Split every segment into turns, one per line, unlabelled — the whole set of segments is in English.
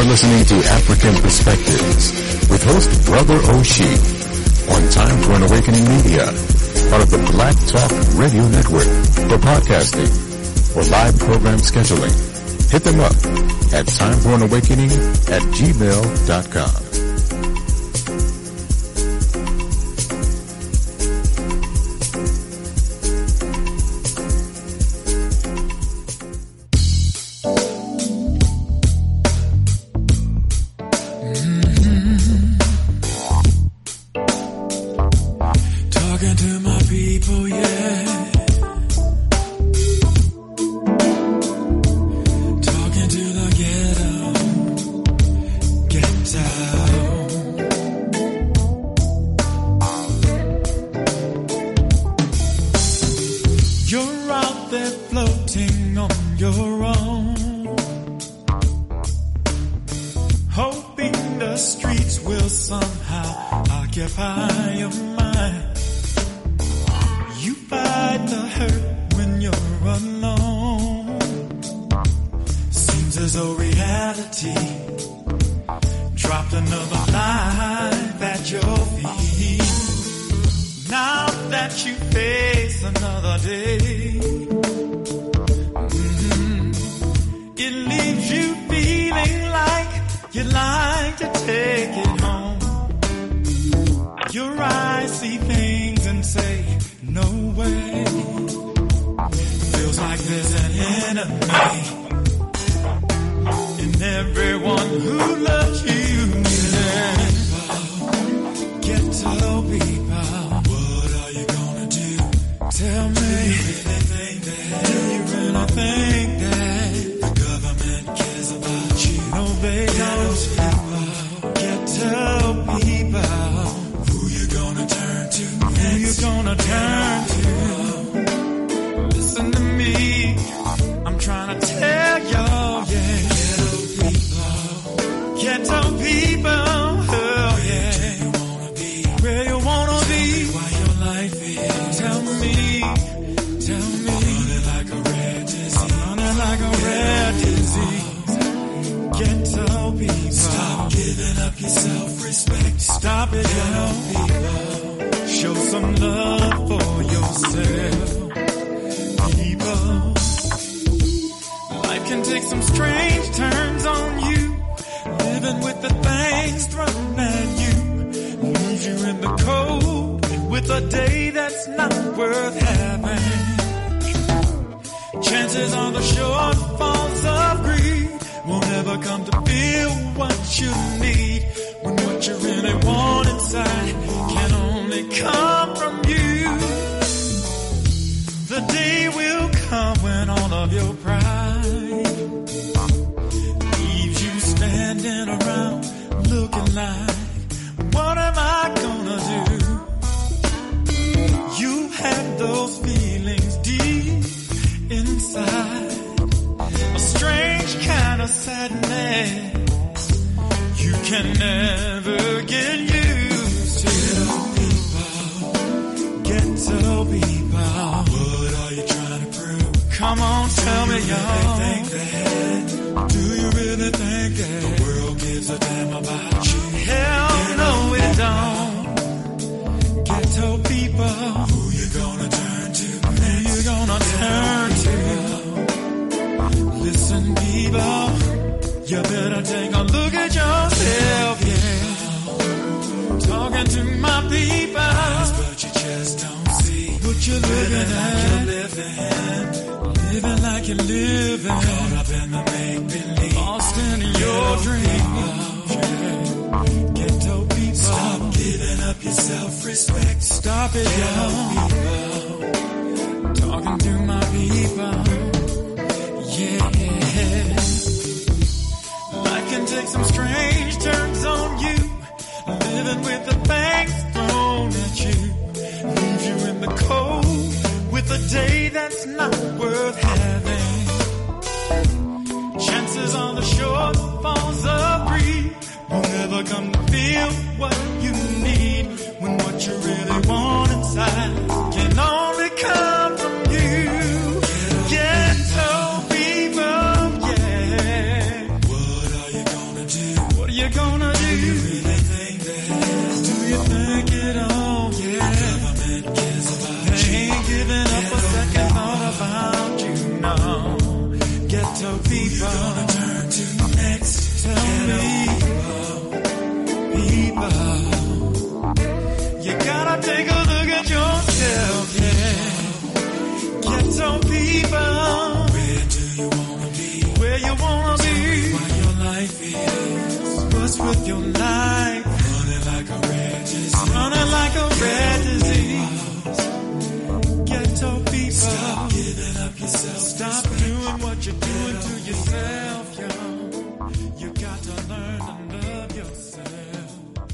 are listening to African Perspectives with host Brother Oshie on Time for an Awakening Media, part of the Black Talk Radio Network. For podcasting or live program scheduling, hit them up at timeforanawakening@gmail.com.
Can only come from you. Ghetto people, yeah. What are you gonna do? gonna do? Do you think it all? Yeah. Government cares about you. They ain't giving up a second thought about you, no. Ghetto people. You're gonna turn to next. Tell me, people, you gotta take a look at yourself, yeah. Ghetto people. Where do you wanna be? Where you wanna be? What your life is. What's with your life? Running like a red disease. Running like a red disease. Ghetto people. Stop giving up yourself. Stop doing what you're doing to yourself, yo. You got to learn to love yourself.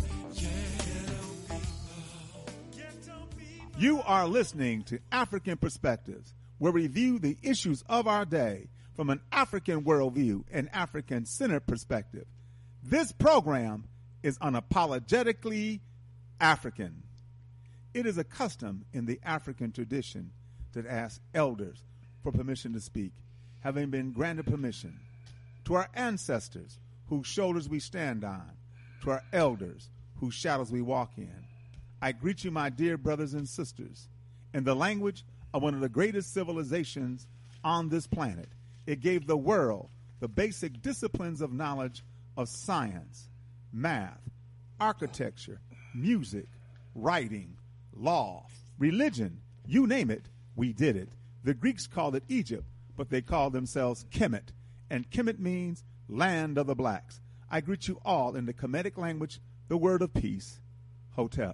You are listening to African Perspectives, where we view the issues of our day from an African worldview and African-centered perspective. This program is unapologetically African. It is a custom in the African tradition to ask elders for permission to speak, having been granted permission. To our ancestors, whose shoulders we stand on, to our elders, whose shadows we walk in, I greet you, my dear brothers and sisters, in the language of one of the greatest civilizations on this planet. It gave the world the basic disciplines of knowledge of science, math, architecture, music, writing, law, religion, you name it, we did it. The Greeks called it Egypt, but they called themselves Kemet, and Kemet means land of the blacks. I greet you all in the Kemetic language, the word of peace, Hotep.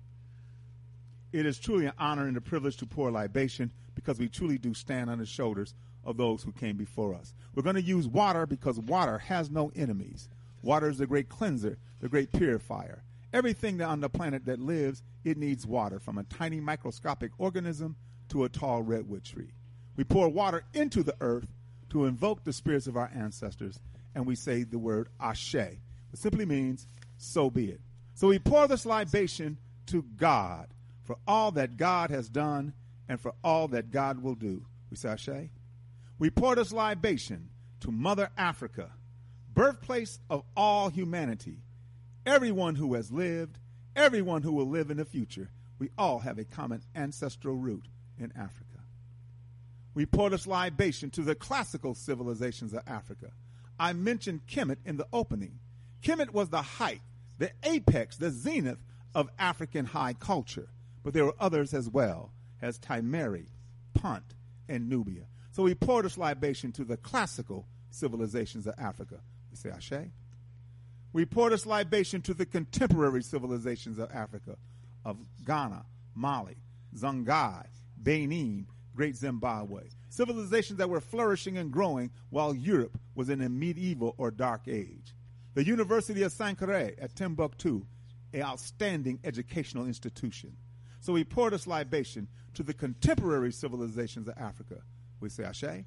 It is truly an honor and a privilege to pour libation because we truly do stand on the shoulders of those who came before us. We're going to use water because water has no enemies. Water is the great cleanser, the great purifier. Everything that on the planet that lives, it needs water, from a tiny microscopic organism to a tall redwood tree. We pour water into the earth to invoke the spirits of our ancestors, and we say the word Ashe. It simply means, so be it. So we pour this libation to God for all that God has done and for all that God will do. We say Ashe. We pour this libation to Mother Africa, birthplace of all humanity. Everyone who has lived, everyone who will live in the future, we all have a common ancestral root in Africa. We pour this libation to the classical civilizations of Africa. I mentioned Kemet in the opening. Kemet was the height, the apex, the zenith of African high culture. But there were others as well, as Timeri, Punt, and Nubia. So we pour this libation to the classical civilizations of Africa. We say Ashe. We pour this libation to the contemporary civilizations of Africa, of Ghana, Mali, Songhai, Benin, Great Zimbabwe. Civilizations that were flourishing and growing while Europe was in a medieval or dark age. The University of Sankore at Timbuktu, an outstanding educational institution. So we pour this libation to the contemporary civilizations of Africa. We say Ashe.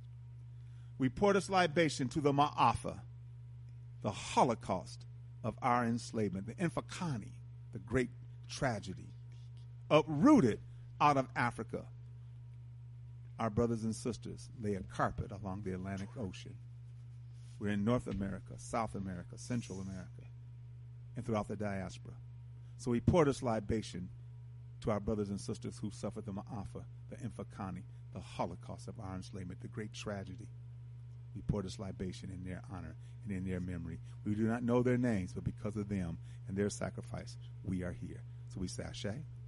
We pour this libation to the Ma'afa, the Holocaust of our enslavement, the Infakani, the great tragedy, uprooted out of Africa. Our brothers and sisters lay a carpet along the Atlantic Ocean. We're in North America, South America, Central America, and throughout the diaspora. So we pour this libation to our brothers and sisters who suffered the Ma'afa, the Infakani, the Holocaust of our enslavement, the great tragedy. We pour this libation in their honor and in their memory. We do not know their names, but because of them and their sacrifice, we are here. So we say Ashe.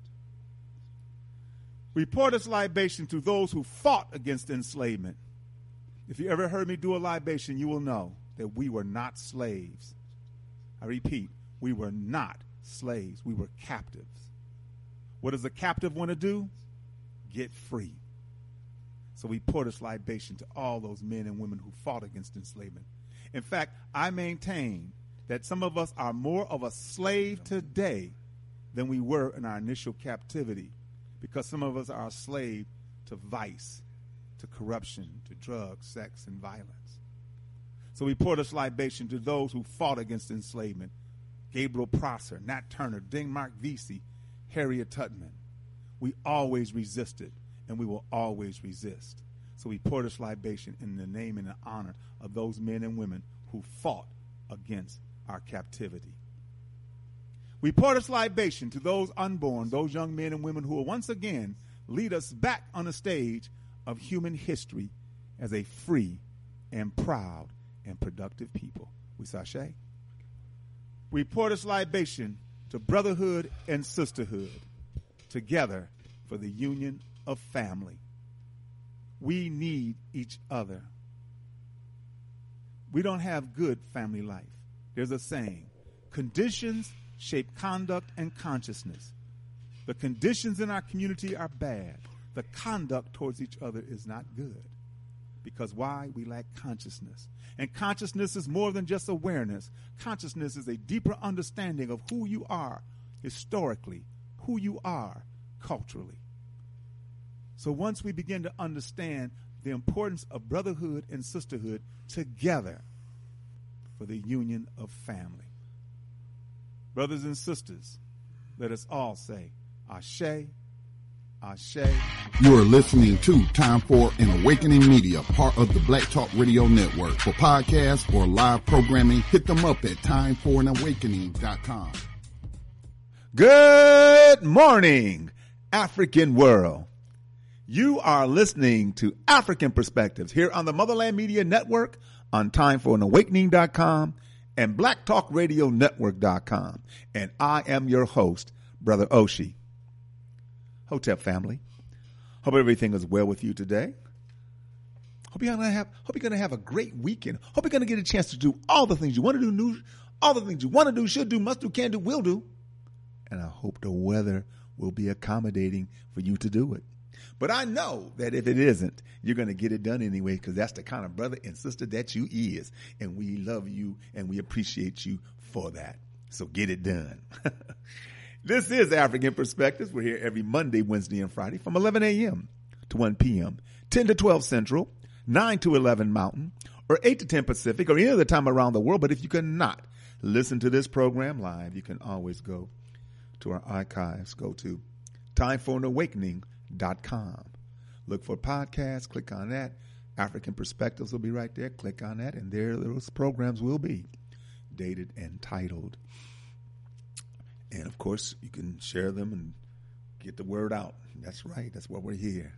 We pour this libation to those who fought against enslavement. If you ever heard me do a libation, you will know that we were not slaves. I repeat, we were not slaves. We were captives. What does a captive want to do? Get free. So we pour this libation to all those men and women who fought against enslavement. In fact, I maintain that some of us are more of a slave today than we were in our initial captivity, because some of us are a slave to vice, to corruption, to drugs, sex, and violence. So we pour this libation to those who fought against enslavement. Gabriel Prosser, Nat Turner, Denmark Vesey, Harriet Tubman. We always resisted, and we will always resist. So we pour this libation in the name and the honor of those men and women who fought against our captivity. We pour this libation to those unborn, those young men and women who will once again lead us back on the stage of human history as a free and proud and productive people. We sashay. We pour this libation to brotherhood and sisterhood, together for the union of family. We need each other. We don't have good family life. There's a saying, conditions shape conduct and consciousness. The conditions in our community are bad. The conduct towards each other is not good. Because why? We lack consciousness. And consciousness is more than just awareness. Consciousness is a deeper understanding of who you are historically, who you are culturally. So once we begin to understand the importance of brotherhood and sisterhood together for the union of family. Brothers and sisters, let us all say, Ashe, Ashe.
You are listening to Time for an Awakening Media, part of the Black Talk Radio Network. For podcasts or live programming, hit them up at timeforanawakening.com.
Good morning, African world. You are listening to African Perspectives here on the Motherland Media Network, on timeforanawakening.com and blacktalkradionetwork.com. And I am your host, Brother Oshie. Hotep family, hope everything is well with you today. Hope you're gonna have a great weekend. Hope you're gonna get a chance to do all the things you want to do, all the things you want to do, should do, must do, can do, will do. And I hope the weather will be accommodating for you to do it. But I know that if it isn't, you're going to get it done anyway, because that's the kind of brother and sister that you is. And we love you and we appreciate you for that. So get it done. This is African Perspectives. We're here every Monday, Wednesday, and Friday from 11 a.m. to 1 p.m., 10 to 12 Central, 9 to 11 Mountain, or 8 to 10 Pacific, or any other time around the world. But if you cannot listen to this program live, you can always go to our archives. Go to timeforanawakening.com. Look for podcasts, click on that. African Perspectives will be right there. Click on that, and there those programs will be dated and titled. And of course, you can share them and get the word out. That's right. That's why we're here.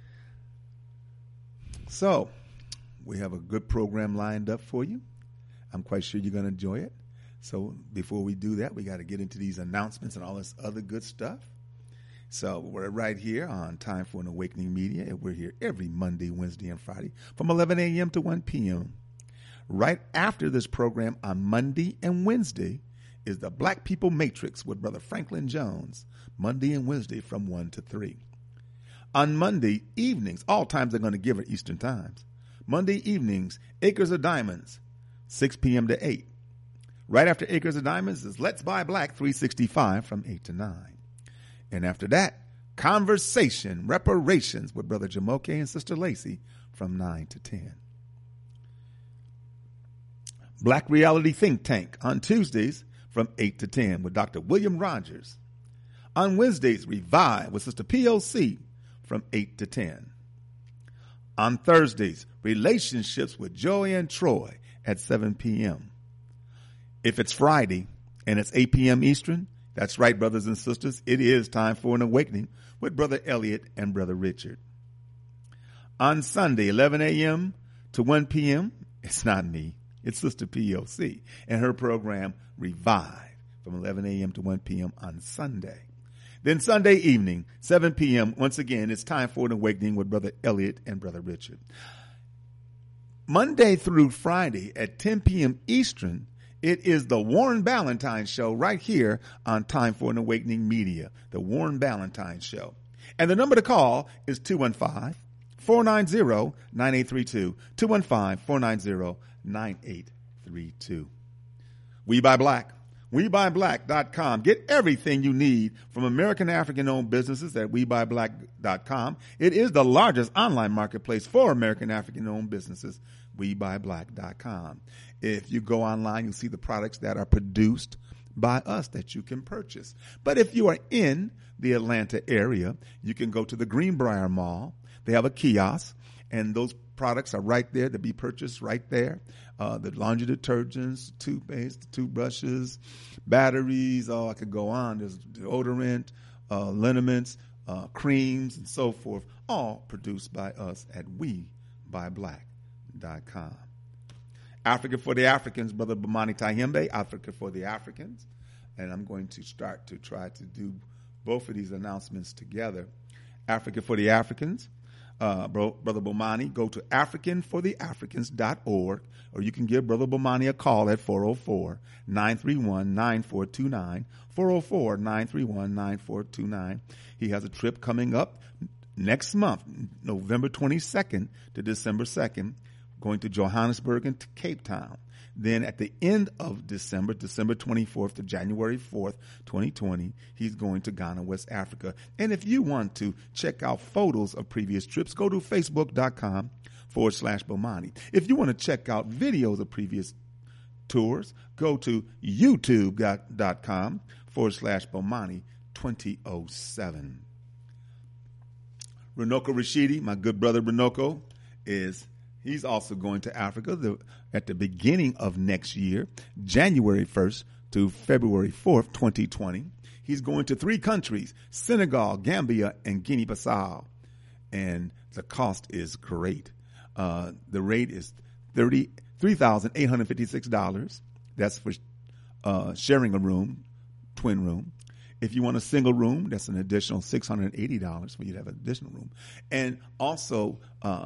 So we have a good program lined up for you. I'm quite sure you're going to enjoy it. So before we do that, we got to get into these announcements and all this other good stuff. So we're right here on Time for an Awakening Media, and we're here every Monday, Wednesday, and Friday from 11 a.m. to 1 p.m. Right after this program on Monday and Wednesday is the Black People Matrix with Brother Franklin Jones, Monday and Wednesday from 1 to 3. On Monday evenings, all times are going to give it Eastern times. Monday evenings, Acres of Diamonds, 6 p.m. to 8. Right after Acres of Diamonds is Let's Buy Black 365 from 8 to 9. And after that, Conversation, Reparations with Brother Jamoke and Sister Lacey from 9 to 10. Black Reality Think Tank on Tuesdays from 8 to 10 with Dr. William Rogers. On Wednesdays, Revive with Sister POC from 8 to 10. On Thursdays, Relationships with Joy and Troy at 7 p.m. If it's Friday and it's 8 p.m. Eastern, that's right, brothers and sisters, it is Time for an Awakening with Brother Elliot and Brother Richard. On Sunday, 11 a.m. to 1 p.m., it's not me, it's Sister POC and her program Revive from 11 a.m. to 1 p.m. on Sunday. Then Sunday evening, 7 p.m., once again, it's Time for an Awakening with Brother Elliot and Brother Richard. Monday through Friday at 10 p.m. Eastern, it is the Warren Ballantine Show right here on Time for an Awakening Media, the Warren Ballantine Show. And the number to call is 215-490-9832, 215-490-9832. We Buy Black. WeBuyBlack.com. Get everything you need from American African-owned businesses at WeBuyBlack.com. It is the largest online marketplace for American African-owned businesses, WeBuyBlack.com. If you go online, you'll see the products that are produced by us that you can purchase. But if you are in the Atlanta area, you can go to the Greenbrier Mall. They have a kiosk, And those products are right there to be purchased right there. The laundry detergents, toothpaste, toothbrushes, batteries, I could go on. There's deodorant, liniments, creams, and so forth, all produced by us at WeBuyBlack.com. Africa for the Africans, Brother Bomani Tyehimbe, Africa for the Africans. And I'm going to start to try to do both of these announcements together. Africa for the Africans. Brother Bomani, go to AfricanForTheAfricans.org, or you can give Brother Bomani a call at 404-931-9429, 404-931-9429. He has a trip coming up next month, November 22nd to December 2nd, going to Johannesburg and to Cape Town. Then at the end of December, December 24th to January 4th, 2020, he's going to Ghana, West Africa. And if you want to check out photos of previous trips, go to Facebook.com/Bomani. If you want to check out videos of previous tours, go to YouTube.com/Bomani2007. Runoko Rashidi, my good brother Runoko, he's also going to Africa at the beginning of next year, January 1st to February 4th, 2020. He's going to 3 countries, Senegal, Gambia, and Guinea-Bissau. And the cost is great. The rate is $3,856. That's for sharing a room, twin room. If you want a single room, that's an additional $680 for you to have an additional room. And also,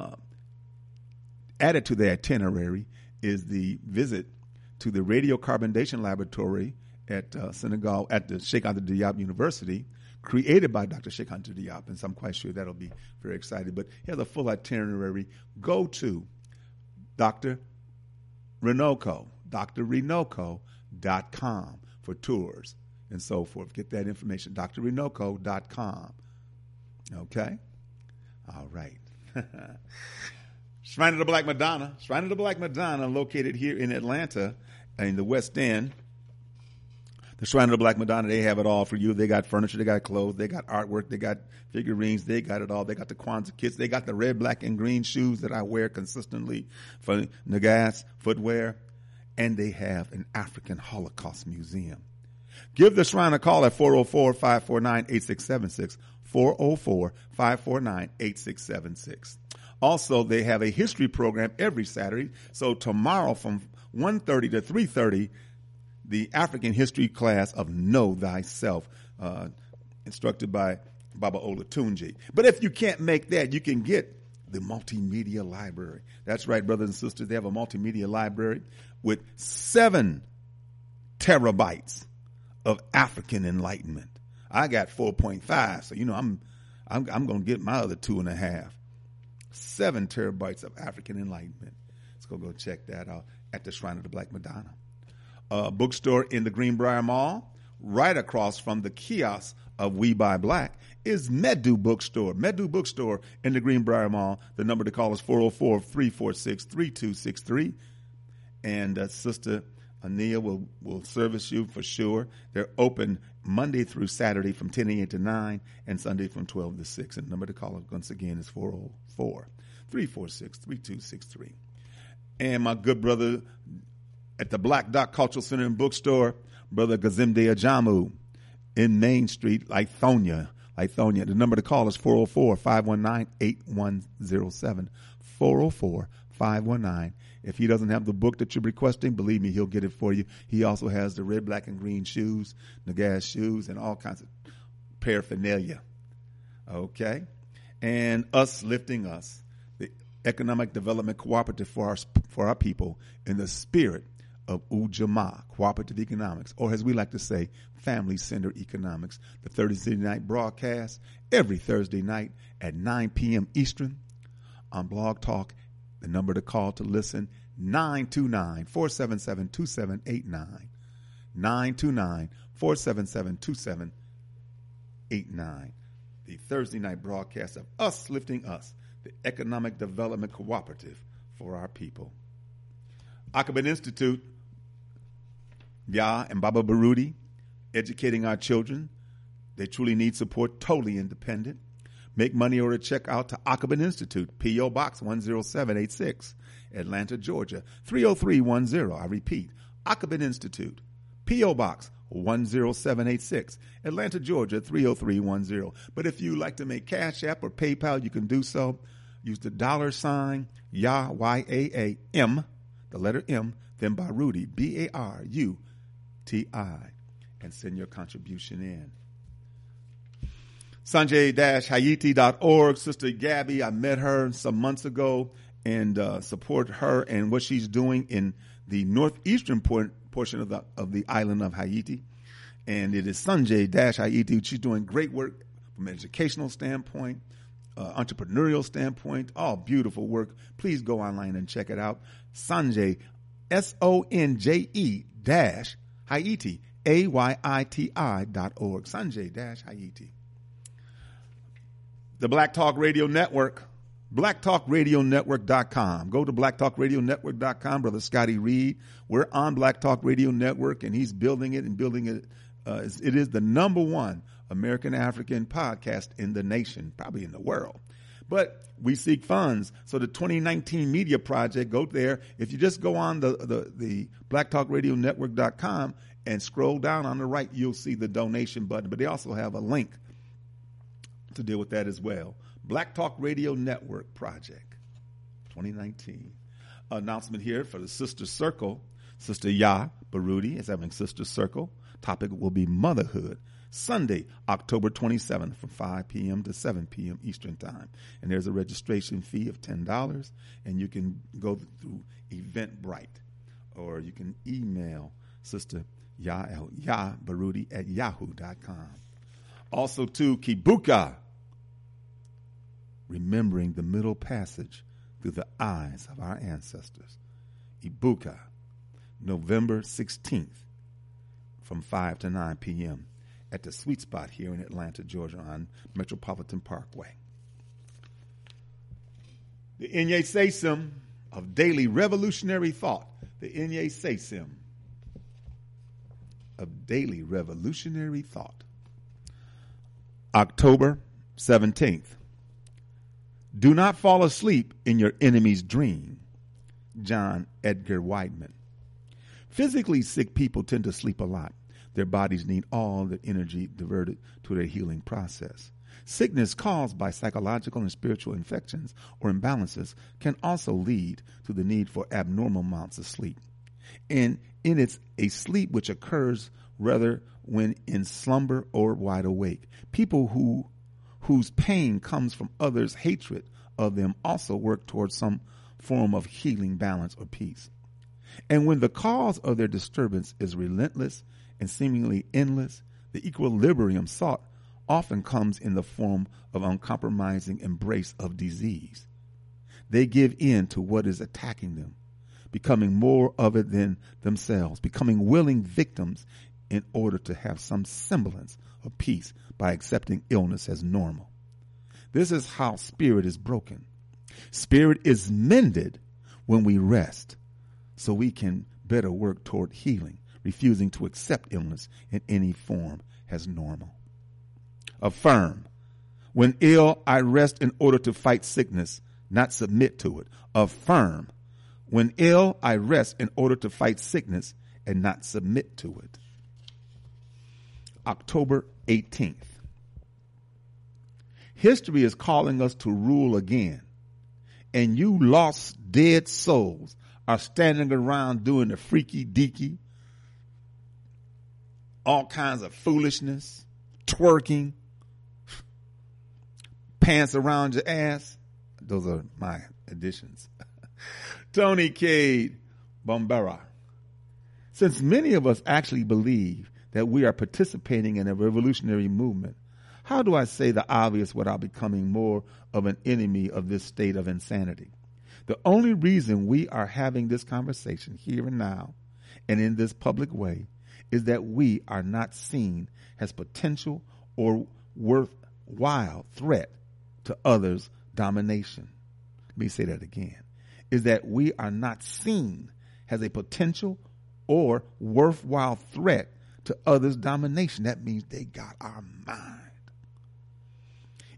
added to the itinerary is the visit to the radiocarbonation laboratory at Senegal, at the Cheikh Anta Diop University, created by Dr. Cheikh Anta Diop, and so I'm quite sure that'll be very exciting. But here's a full itinerary. Go to Dr. Renoco.com for tours and so forth. Get that information, drrenoco.com. Okay? All right. Shrine of the Black Madonna. Shrine of the Black Madonna, located here in Atlanta in the West End. The Shrine of the Black Madonna, they have it all for you. They got furniture, they got clothes, they got artwork, they got figurines, they got it all. They got the Kwanzaa kits, they got the red, black, and green shoes that I wear consistently for Nagas footwear, and they have an African Holocaust museum. Give the Shrine a call at 404-549-8676, 404-549-8676. Also, they have a history program every Saturday. So tomorrow from 1:30 to 3:30, the African history class of Know Thyself, instructed by Baba Olatunji. But if you can't make that, you can get the multimedia library. That's right, brothers and sisters. They have a multimedia library with 7 terabytes of African enlightenment. I got 4.5, so I'm going to get my other 2.5. 7 terabytes of African enlightenment. Let's go check that out at the Shrine of the Black Madonna. Bookstore in the Greenbrier Mall, right across from the kiosk of We Buy Black, is Medu Bookstore. Medu Bookstore in the Greenbrier Mall. The number to call is 404-346-3263. And Sister Ania will service you for sure. They're open Monday through Saturday from 10 a.m. to 9 and Sunday from 12 to 6. And the number to call once again is 404-346-3263. And my good brother at the Black Dot Cultural Center and Bookstore, Brother Gazimde Ajamu in Main Street, Lithonia. The number to call is 404-519-8107. 404-519. If he doesn't have the book that you're requesting, believe me, he'll get it for you. He also has the red, black, and green shoes, Nagas shoes, and all kinds of paraphernalia. Okay? And Us Lifting Us, the economic development cooperative for our people in the spirit of Ujamaa, cooperative economics, or as we like to say, family-centered economics. The Thursday night broadcast every Thursday night at 9 p.m. Eastern on Blog Talk. The number to call to listen, 929-477-2789. 929-477-2789. The Thursday night broadcast of Us Lifting Us, the economic development cooperative for our people. Akabin Institute, Yah and Baba Baruti, educating our children. They truly need support, totally independent. Make money order check out to Ackerman Institute, P.O. Box 10786, Atlanta, Georgia, 30310. I repeat, Ackerman Institute, P.O. Box 10786, Atlanta, Georgia, 30310. But if you like to make Cash App or PayPal, you can do so. Use the $, YA, Y-A-A-M, the letter M, then Baruti, B-A-R-U-T-I, and send your contribution in. Sanjay-Haiti.org. Sister Gabby, I met her some months ago and support her and what she's doing in the northeastern portion of the island of Haiti. And it is Sanjay-Haiti. She's doing great work from an educational standpoint, entrepreneurial standpoint, all beautiful work. Please go online and check it out. Sanjay, S-O-N-J-E Haiti, AYITI.org. Sanjay-Haiti. The Black Talk Radio Network, blacktalkradionetwork.com. Go to blacktalkradionetwork.com. Brother Scotty Reed, we're on Black Talk Radio Network, and he's building it. It is the number one American African podcast in the nation, probably in the world. But we seek funds. So the 2019 Media Project, go there. If you just go on the blacktalkradionetwork.com and scroll down on the right, you'll see the donation button. But they also have a link to deal with that as well. Black Talk Radio Network Project 2019. Announcement here for the Sister Circle. Sister Ya Baruti is having Sister Circle. Topic will be motherhood. Sunday, October 27th from 5 p.m. to 7 p.m. Eastern Time. And there's a registration fee of $10, and you can go through Eventbrite, or you can email Sister Ya Baruti at yahoo.com. Also, to Kibuka, remembering the Middle Passage through the eyes of our ancestors. Ibuka, November 16th from 5 to 9 p.m. at the Sweet Spot here in Atlanta, Georgia on Metropolitan Parkway. The Inye Sesim of Daily Revolutionary Thought. The Inye Sesim of Daily Revolutionary Thought. October 17th. Do not fall asleep in your enemy's dream. John Edgar Wideman. Physically sick people tend to sleep a lot. Their bodies need all the energy diverted to their healing process. Sickness caused by psychological and spiritual infections or imbalances can also lead to the need for abnormal amounts of sleep. And it's a sleep which occurs rather when in slumber or wide awake. People whose pain comes from others' hatred of them also work towards some form of healing, balance, or peace. And when the cause of their disturbance is relentless and seemingly endless, the equilibrium sought often comes in the form of uncompromising embrace of disease. They give in to what is attacking them, becoming more of it than themselves, becoming willing victims in order to have some semblance of peace by accepting illness as normal. This is how spirit is broken. Spirit is mended when we rest, so we can better work toward healing, refusing to accept illness in any form as normal. Affirm. When ill, I rest in order to fight sickness, not submit to it. Affirm. When ill, I rest in order to fight sickness and not submit to it. October 18th. History is calling us to rule again. And you lost dead souls are standing around doing the freaky deaky, all kinds of foolishness, twerking, pants around your ass. Those are my additions. Tony Cade Bombera. Since many of us actually believe that we are participating in a revolutionary movement, how do I say the obvious without becoming more of an enemy of this state of insanity? The only reason we are having this conversation here and now and in this public way is that we are not seen as potential or worthwhile threat to others' domination. Let me say that again. Is that we are not seen as a potential or worthwhile threat to others' domination. That means they got our mind.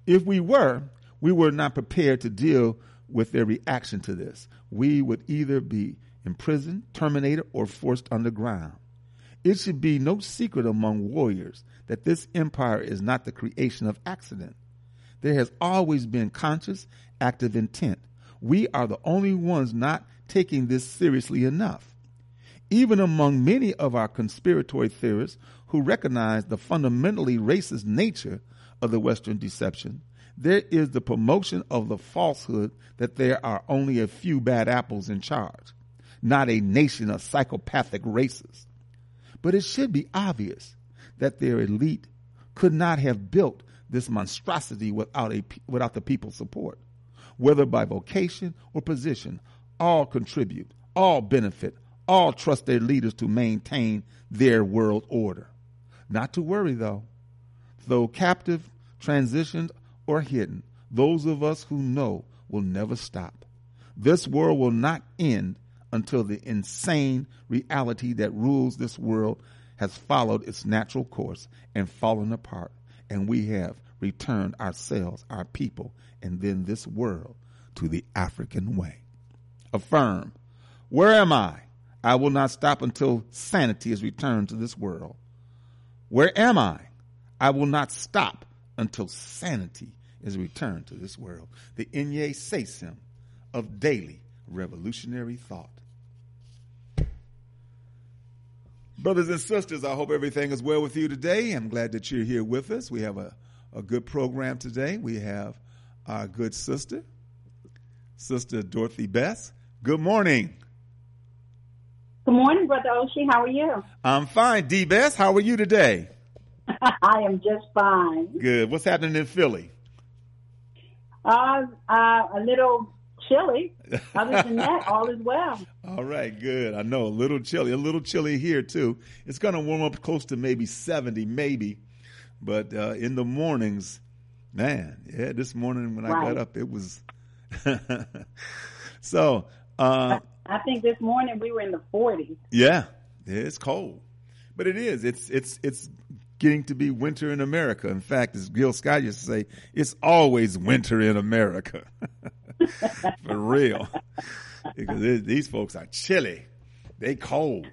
If we were not prepared to deal with their reaction to this. We would either be imprisoned, terminated, or forced underground. It should be no secret among warriors that this empire is not the creation of accident. There has always been conscious, active intent. We are the only ones not taking this seriously enough. Even among many of our conspiratory theorists who recognize the fundamentally racist nature of the Western deception, there is the promotion of the falsehood that there are only a few bad apples in charge, not a nation of psychopathic racists. But it should be obvious that their elite could not have built this monstrosity without the people's support. Whether by vocation or position, all contribute, all benefit, all trust their leaders to maintain their world order. Not to worry, though captive, transitioned, or hidden, those of us who know will never stop. This world will not end until the insane reality that rules this world has followed its natural course and fallen apart, and we have returned ourselves, our people, and then this world to the African way. Affirm, where am I? I will not stop until sanity is returned to this world. Where am I? I will not stop until sanity is returned to this world. The Inye Sesim of daily revolutionary thought. Brothers and sisters, I hope everything is well with you today. I'm glad that you're here with us. We have a good program today. We have our good sister, Sister Dorothy Bess. Good morning.
Good morning, Brother Oshie. How are you?
I'm fine. D. Bess, how are you today?
I am just fine.
Good. What's happening in Philly?
A little chilly. Other than that, all is well.
All right, good. I know, a little chilly here too. It's going to warm up close to maybe 70, maybe. But in the mornings, man, yeah, this morning when I got up, it was. So.
I think this morning we were in the 40s.
Yeah, it's cold. But it is. It's getting to be winter in America. In fact, as Gil Scott used to say, it's always winter in America. For real. Because these folks are chilly. They cold.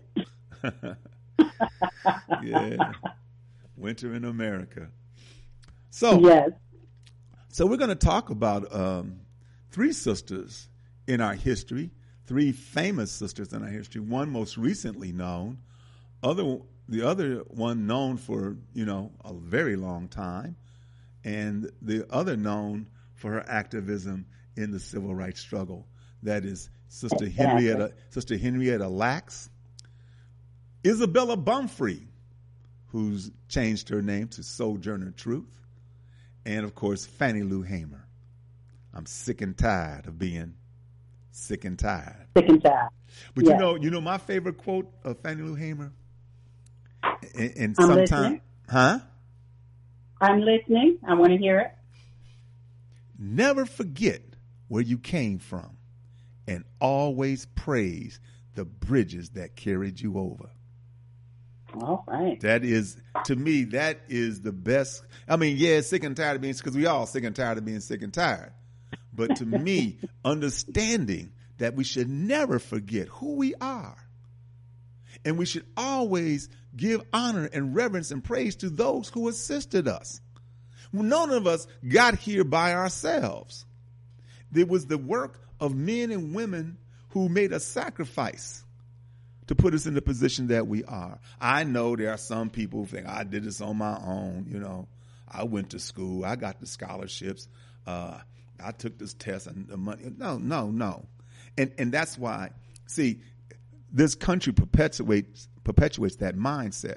Yeah. Winter in America. So,
yes.
So we're going to talk about three sisters in our history, three famous sisters in our history. One most recently known, the other one known for, a very long time, and the other known for her activism in the civil rights struggle. That is Sister Henrietta Lacks, Isabella Baumfree, who's changed her name to Sojourner Truth, and of course Fannie Lou Hamer. I'm sick and tired of being sick and tired.
Sick and tired.
But you know my favorite quote of Fannie Lou Hamer? And
I'm
sometimes,
listening.
Huh?
I'm listening. I want to hear it.
Never forget where you came from, and always praise the bridges that carried you over.
All right.
That is, to me, that is the best. I mean, yeah, sick and tired of being, because we all sick and tired of being sick and tired. But to me, understanding that we should never forget who we are. And we should always give honor and reverence and praise to those who assisted us. None of us got here by ourselves. There was the work of men and women who made a sacrifice to put us in the position that we are. I know there are some people who think I did this on my own. I went to school. I got the scholarships. I took this test and the money. No. And that's why, see, this country perpetuates that mindset.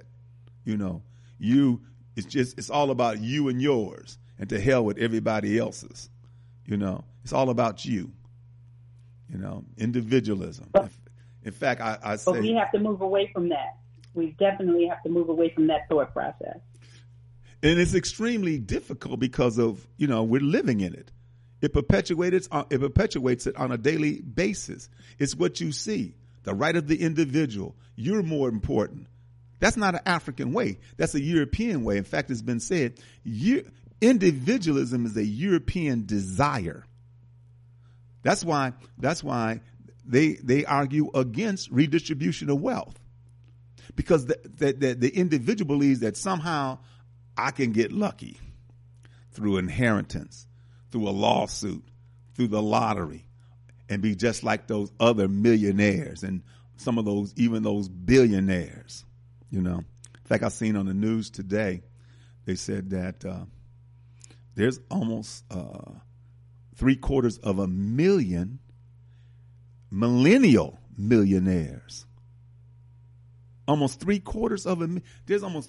It's all about you and yours, and to hell with everybody else's. It's all about you. Individualism. In fact, I say.
But we have to move away from that. We definitely have to move away from that thought process.
And it's extremely difficult because of, we're living in it. It perpetuates it on a daily basis. It's what you see. The right of the individual. You're more important. That's not an African way. That's a European way. In fact, it's been said, Individualism is a European desire. That's why they argue against redistribution of wealth, because the individual believes that somehow I can get lucky through inheritance, through a lawsuit, through the lottery, and be just like those other millionaires and some of those, even those billionaires, you know. In fact, I seen on the news today, they said that there's almost 750,000 millennial millionaires. Almost 750,000, there's almost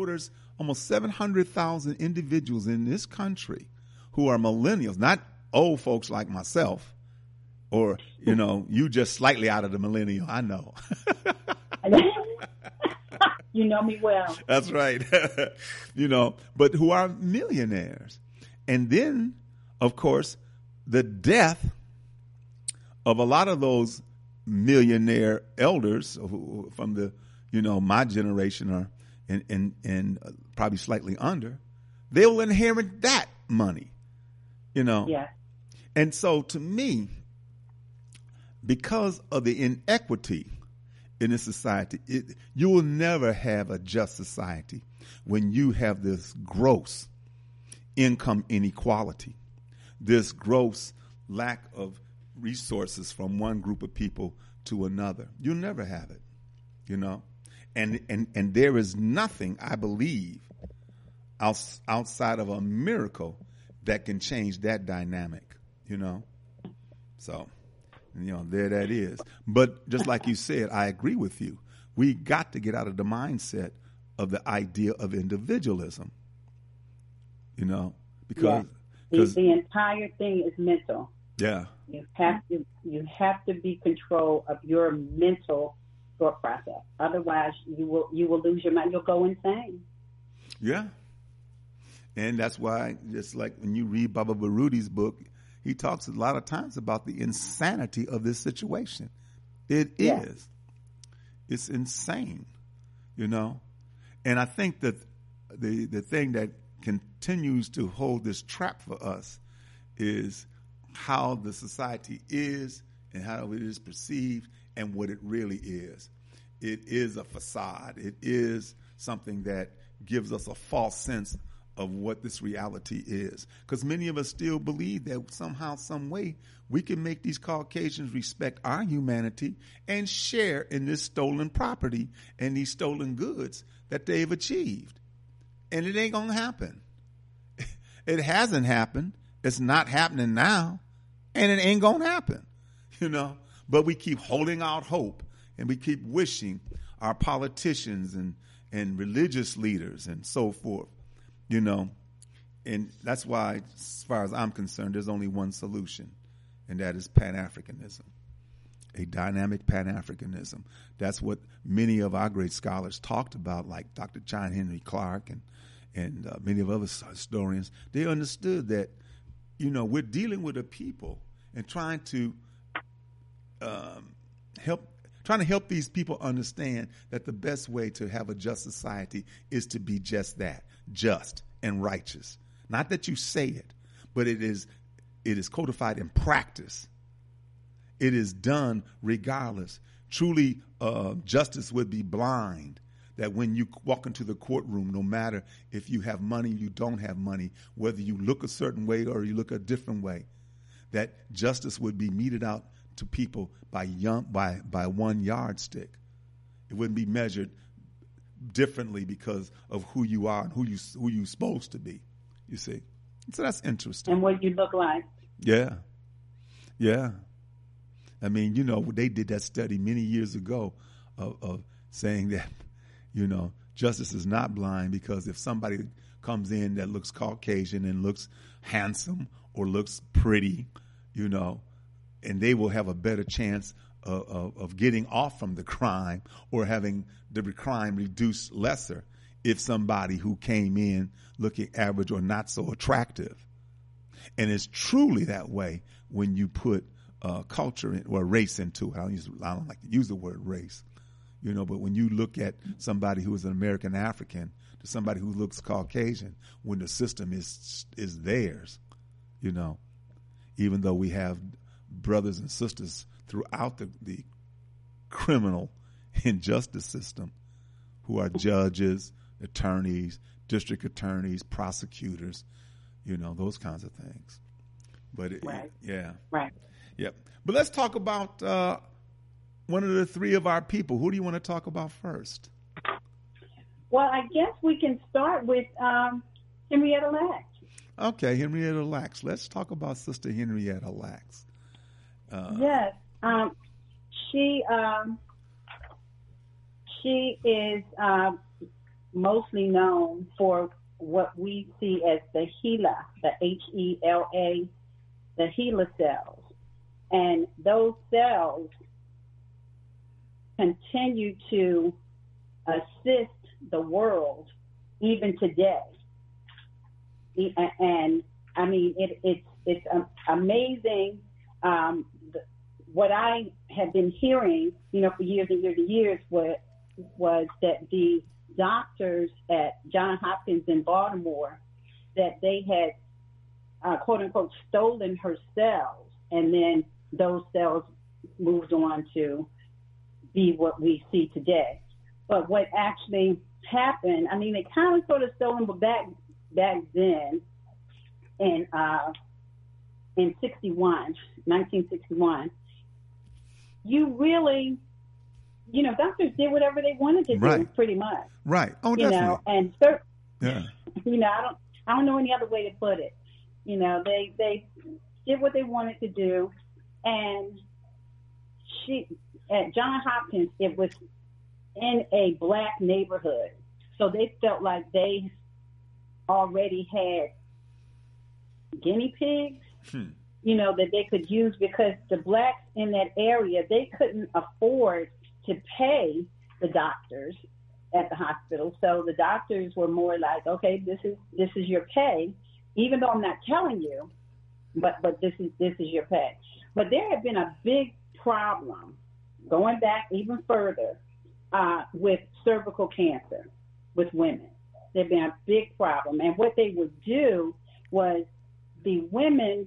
700,000 individuals in this country who are millennials, not old folks like myself, or, you know, you just slightly out of the millennial. I know.
You know me well.
That's right. You know, but who are millionaires. And then, of course, the death of a lot of those millionaire elders who, from the, you know, my generation or and probably slightly under, they will inherit that money, you know.
Yeah.
And so to me, because of the inequity in this society, you will never have a just society when you have this gross income inequality, this gross lack of resources from one group of people to another. You'll never have it, you know. And there is nothing, I believe, outside of a miracle that can change that dynamic, you know. So, you know, there that is. But just like you said, I agree with you. We got to get out of the mindset of the idea of individualism, you know, because
the entire thing is mental.
Yeah.
You have to be control of your mental thought process. Otherwise, you will lose your mind. You'll go insane.
Yeah. And that's why, just like when you read Baba Barudi's book, he talks a lot of times about the insanity of this situation. It is. It's insane, you know. And I think that the thing that continues to hold this trap for us is how the society is and how it is perceived and what it really is. It is a facade. It is something that gives us a false sense of what this reality is. Because many of us still believe that somehow, some way, we can make these Caucasians respect our humanity and share in this stolen property and these stolen goods that they've achieved. And it ain't going to happen. It hasn't happened. It's not happening now. And it ain't going to happen, you know. But we keep holding out hope, and we keep wishing our politicians and religious leaders and so forth, you know. And that's why, as far as I'm concerned, there's only one solution, and that is Pan-Africanism, a dynamic Pan-Africanism. That's what many of our great scholars talked about, like Dr. John Henry Clark and many of other historians. They understood that, you know, we're dealing with a people and trying to help these people understand that the best way to have a just society is to be just that, just and righteous. Not that you say it, but it is codified in practice. It is done regardless. Truly, justice would be blind. That when you walk into the courtroom, no matter if you have money, you don't have money, whether you look a certain way or you look a different way, that justice would be meted out to people by one yardstick. It wouldn't be measured differently because of who you are and who you're supposed to be. You see, so that's interesting.
And what you look like.
Yeah. I mean, you know, they did that study many years ago of saying that, you know, justice is not blind, because if somebody comes in that looks Caucasian and looks handsome or looks pretty, you know, and they will have a better chance of getting off from the crime or having the crime reduced lesser if somebody who came in looking average or not so attractive. And it's truly that way when you put culture or race into it. I don't like to use the word race. But when you look at somebody who is an American African to somebody who looks Caucasian, when the system is theirs, even though we have brothers and sisters throughout the criminal and justice system who are judges, attorneys, district attorneys, prosecutors, those kinds of things. But
right.
Right. Yep. But let's talk about one of the three of our people. Who do you want to talk about first?
Well, I guess we can start with Henrietta Lacks.
Okay, Henrietta Lacks. Let's talk about Sister Henrietta Lacks.
Yes. She is mostly known for what we see as the HeLa, the HeLa, the HeLa cells. And those cells continue to assist the world even today. And I mean, it's amazing. What I have been hearing, for years and years and years was that the doctors at Johns Hopkins in Baltimore, that they had, quote unquote, stolen her cells, and then those cells moved on to be what we see today. But what actually happened, I mean, they kind of sort of stole them, but back then, in 1961, you really, doctors did whatever they wanted to do, pretty much.
Right. Oh, definitely.
I don't know any other way to put it. They did what they wanted to do, and at Johns Hopkins, it was in a black neighborhood, so they felt like they already had guinea pigs, that they could use, because the blacks in that area, they couldn't afford to pay the doctors at the hospital. So the doctors were more like, okay, this is your pay, even though I'm not telling you, but this is your pay. But there had been a big problem going back even further with cervical cancer with women. There'd been a big problem. And what they would do was, the women,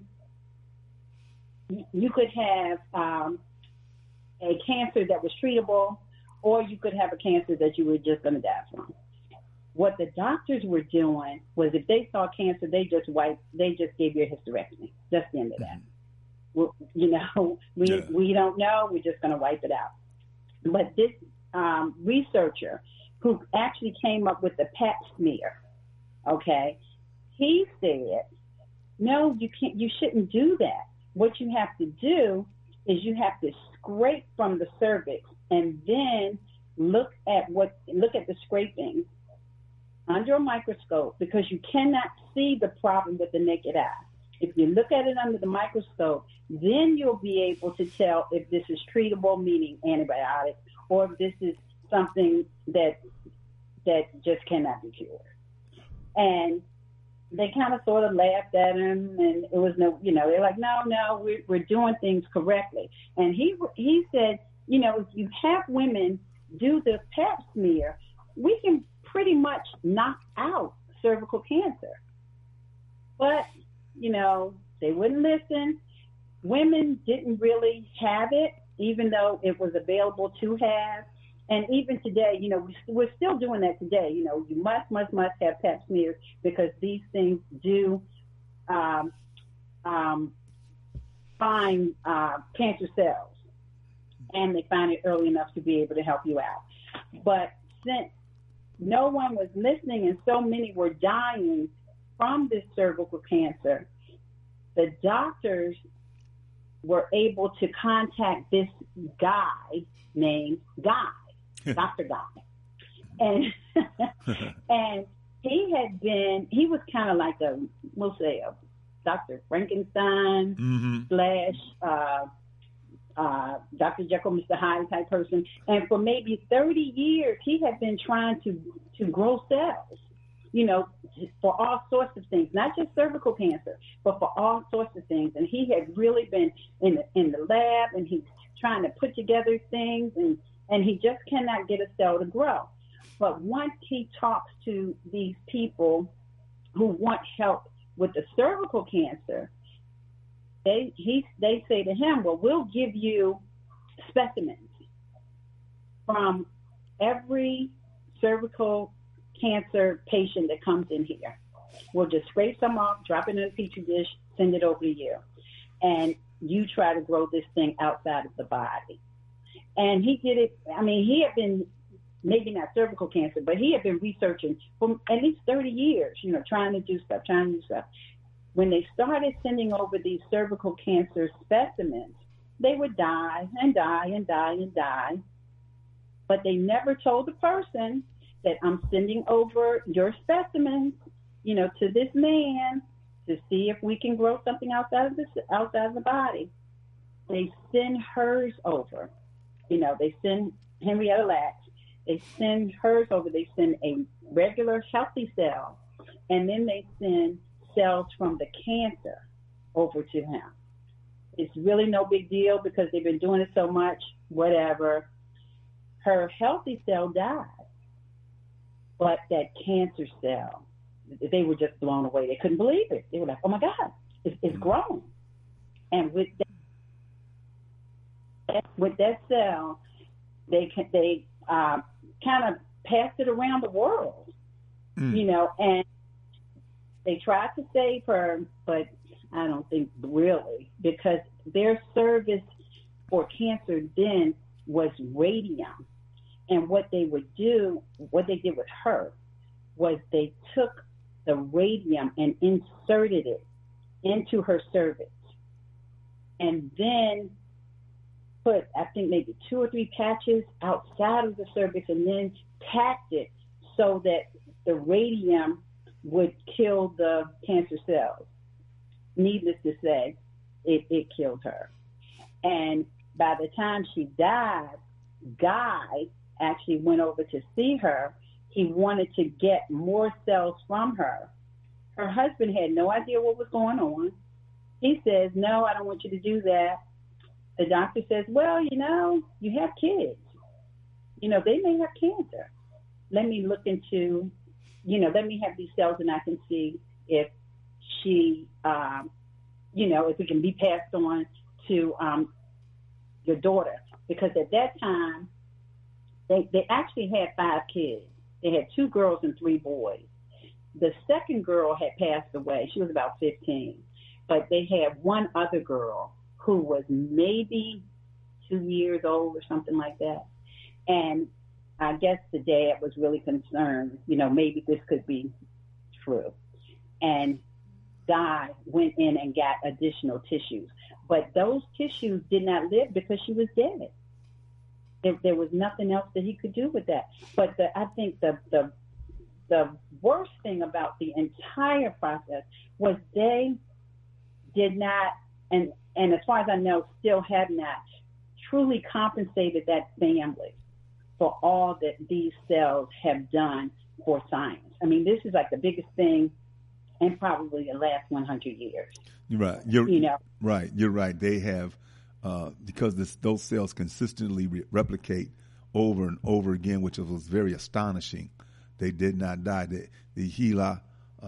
you could have a cancer that was treatable, or you could have a cancer that you were just going to die from. What the doctors were doing was, if they saw cancer, they just gave you a hysterectomy. That's the end of that. We don't know, we're just going to wipe it out. But this researcher who actually came up with the Pap smear, okay, he said, no, you shouldn't do that. What you have to do is you have to scrape from the cervix, and then look at the scraping under a microscope, because you cannot see the problem with the naked eye. If you look at it under the microscope, then you'll be able to tell if this is treatable, meaning antibiotics, or if this is something that just cannot be cured. And they kind of sort of laughed at him, and it was they're like, no, we're doing things correctly. And he said, if you have women do the Pap smear, we can pretty much knock out cervical cancer. But, they wouldn't listen. Women didn't really have it, even though it was available to have. And even today, we're still doing that today. You must have Pap smears, because these things do find cancer cells, and they find it early enough to be able to help you out. But since no one was listening and so many were dying from this cervical cancer, the doctors were able to contact this guy named Guy. Dr. Guy. And he was kind of like we'll say a Dr. Frankenstein / Dr. Jekyll, Mr. Hyde type person. And for maybe 30 years, he had been trying to grow cells, for all sorts of things, not just cervical cancer, but for all sorts of things. And he had really been in the lab, and he's trying to put together things, and and he just cannot get a cell to grow. But once he talks to these people who want help with the cervical cancer, they say to him, well, we'll give you specimens from every cervical cancer patient that comes in here. We'll just scrape some off, drop it in a petri dish, send it over to you. And you try to grow this thing outside of the body. And he did it. I mean, he had been, maybe not cervical cancer, but he had been researching for at least 30 years, trying to do stuff. When they started sending over these cervical cancer specimens, they would die and die and die and die. But they never told the person that I'm sending over your specimens, to this man to see if we can grow something outside of the body. They send hers over. They send Henrietta Lacks. They send hers over. They send a regular healthy cell, and then they send cells from the cancer over to him. It's really no big deal because they've been doing it so much, whatever. Her healthy cell died, but that cancer cell, they were just blown away. They couldn't believe it. They were like, oh my God, it's grown. And with that cell, they kind of passed it around the world, and they tried to save her, but I don't think really, because their service for cancer then was radium. And what they did with her was they took the radium and inserted it into her cervix, and then put, I think, maybe 2 or 3 patches outside of the cervix, and then tacked it so that the radium would kill the cancer cells. Needless to say, it killed her. And by the time she died, Guy actually went over to see her. He wanted to get more cells from her. Her husband had no idea what was going on. He says, no, I don't want you to do that. The doctor says, well, you have kids. They may have cancer. Let me look into, let me have these cells and I can see if she, if it can be passed on to your daughter. Because at that time, they actually had 5 kids. They had 2 girls and 3 boys. The second girl had passed away. She was about 15. But they had one other girl who was maybe 2 years old or something like that. And I guess the dad was really concerned, maybe this could be true. And Guy went in and got additional tissues. But those tissues did not live because she was dead. There was nothing else that he could do with that. But I think the worst thing about the entire process was they did not, and as far as I know, still have not truly compensated that family for all that these cells have done for science. I mean, this is like the biggest thing in probably the last 100 years.
You're right. Right. You're right. They have, because those cells consistently replicate over and over again, which was very astonishing. They did not die. The HeLa,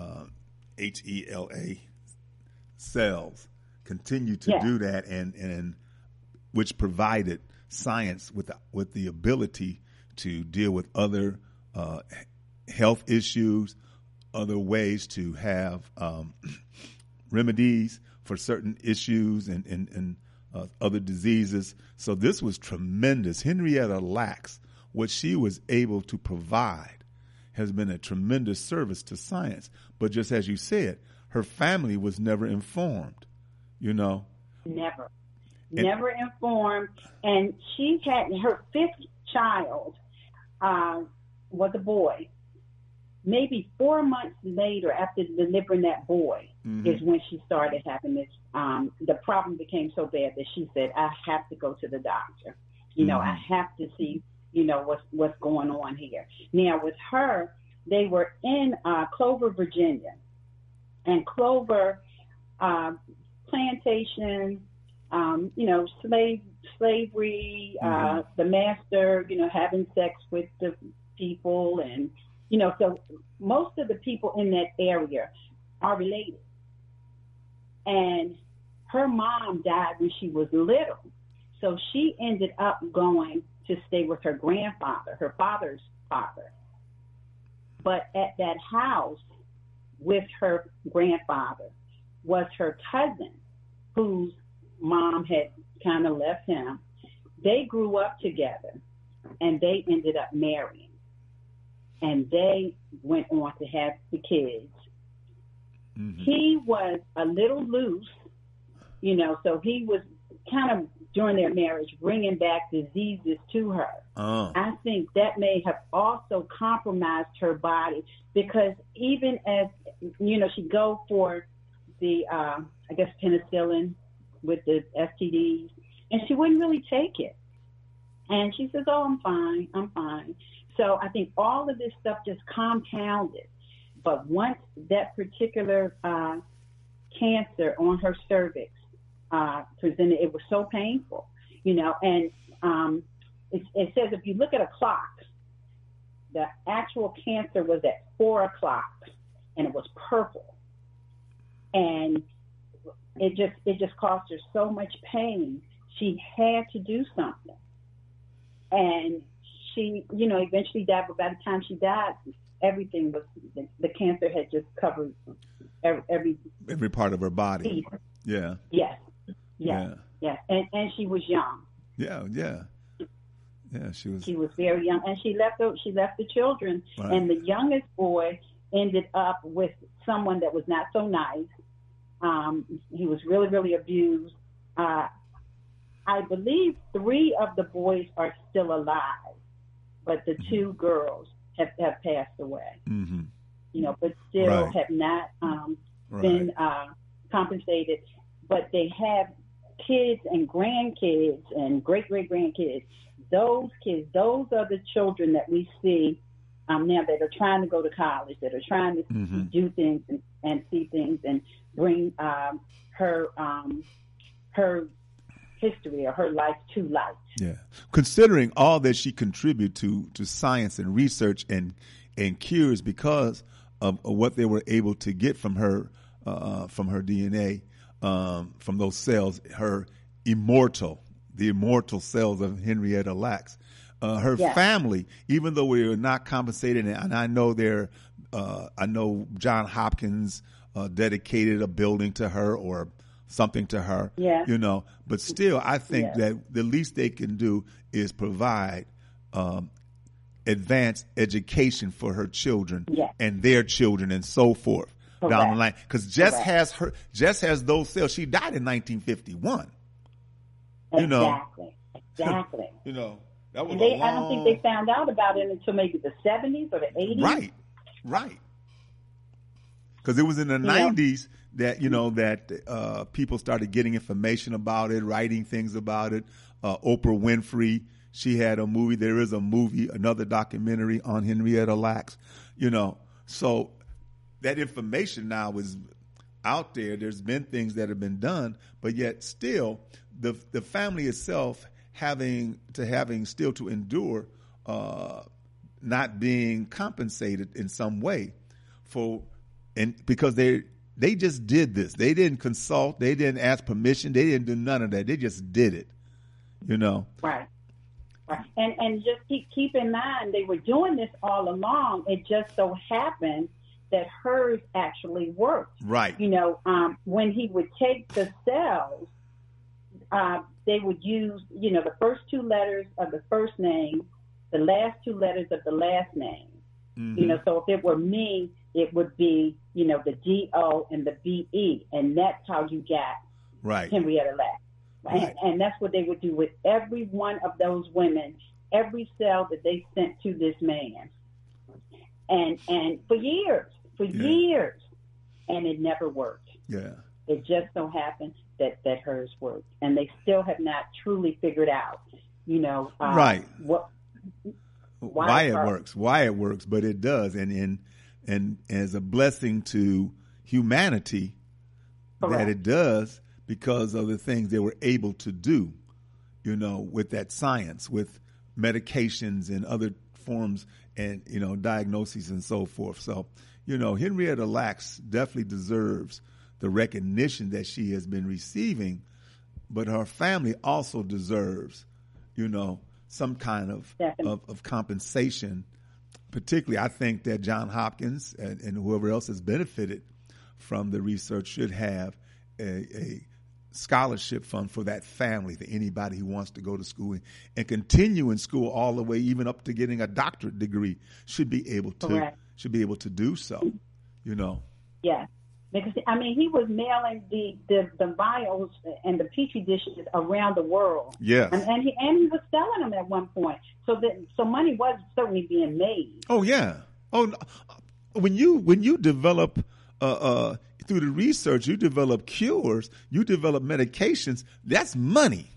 HeLa cells continue to do that, and which provided science with the ability to deal with other health issues, other ways to have remedies for certain issues and other diseases. So this was tremendous. Henrietta Lacks, what she was able to provide has been a tremendous service to science. But just as you said, her family was never informed, Never informed. And she had her 5th child was a boy. Maybe 4 months later, after delivering that boy, is when she started having this. The problem became so bad that she said, I have to go to the doctor. I have to see, what's going on here. Now, with her, they were in Clover, Virginia. And Clover plantation, slave
slavery, the master, having sex with the people, and so most of the people in that area are related. And her mom died when she was little, so she ended up going to stay with her grandfather, her father's father. But at that house with her grandfather was her cousin, whose mom had kind of left him. They grew up together, and they ended up marrying. And they went on to have the kids. Mm-hmm. He was a little loose, so he was kind of, during their marriage, bringing back diseases to her. Oh. I think that may have also compromised her body, because even as, she'd go for the, penicillin with the STDs, and she wouldn't really take it. And she says, oh, I'm fine. So I think all of this stuff just compounded. But once that particular cancer on her cervix presented, it was so painful, and it says if you look at a clock, the actual cancer was at 4:00, and it was purple. And it just caused her so much pain. She had to do something. And she, eventually died, but by the time she died, everything was, the cancer had just covered every part of her body. Piece. Yeah. Yes. And she was young. Yeah, she was very young, and she left the children, right. And the youngest boy ended up with someone that was not so nice. He was really, really abused. I believe 3 of the boys are still alive, but the 2 girls have passed away. Mm-hmm. But still right. have not been compensated. But they have kids and grandkids and great-great-grandkids. Those kids, those are the children that we see now that are trying to go to college, that are trying to mm-hmm. do things and see things and bring her history or her life to light. Yeah. Considering all that she contributed to science and research and cures because of what they were able to get from her DNA, from those cells, the immortal cells of Henrietta Lacks. Her family, even though we are not compensated, and I know I know John Hopkins dedicated a building to her or something to her, but still, I think that the least they can do is provide advanced education for her children and their children and so forth. Correct. Down the line, because Jess has those cells. She died in 1951. Exactly. That was I don't think they found out about it until maybe the 70s or the 80s. Right. Because it was in the 90s that that people started getting information about it, writing things about it. Oprah Winfrey, she had a movie. There is a movie, another documentary on Henrietta Lacks. So that information now is out there. There's been things that have been done, but yet still the family itself having still to endure not being compensated in some way because they just did this. They didn't consult, they didn't ask permission, they didn't do none of that. They just did it. Right. And just keep in mind they were doing this all along. It just so happened that hers actually worked. Right. When he would take the cells, they would use, the first 2 letters of the first name, the last 2 letters of the last name. Mm-hmm. So if it were me, it would be, the D-O and the B-E. And that's how you got Henrietta Lacks. Right. And that's what they would do with every one of those women, every cell that they sent to this man. And for years, and it never worked. Yeah. It just so happened that hers worked, and they still have not truly figured out, why it works, but it does, and as a blessing to humanity. Correct. That it does because of the things they were able to do,
with that science, with medications and other forms and, diagnoses and so forth. So, Henrietta Lacks definitely deserves the recognition that she has been receiving, but her family also deserves, some kind of compensation. Particularly, I think that Johns Hopkins and whoever else has benefited from the research should have a scholarship fund for that family, for anybody who wants to go to school and continue in school all the way even up to getting a doctorate degree should be able to do so.
Yeah. Because, he was mailing the vials and the Petri dishes around the world.
Yes.
And he was selling them at one point. So money was certainly being made.
Oh, yeah. Oh, when you develop, through the research, you develop cures, you develop medications, that's money,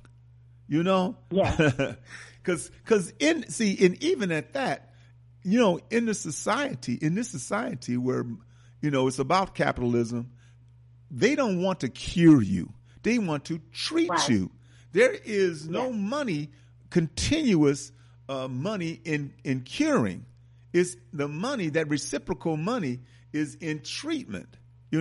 Yeah.
Because even at that, in this society where, it's about capitalism, they don't want to cure you. They want to treat you. There is no money, continuous money in curing. It's the money, that reciprocal money is in treatment,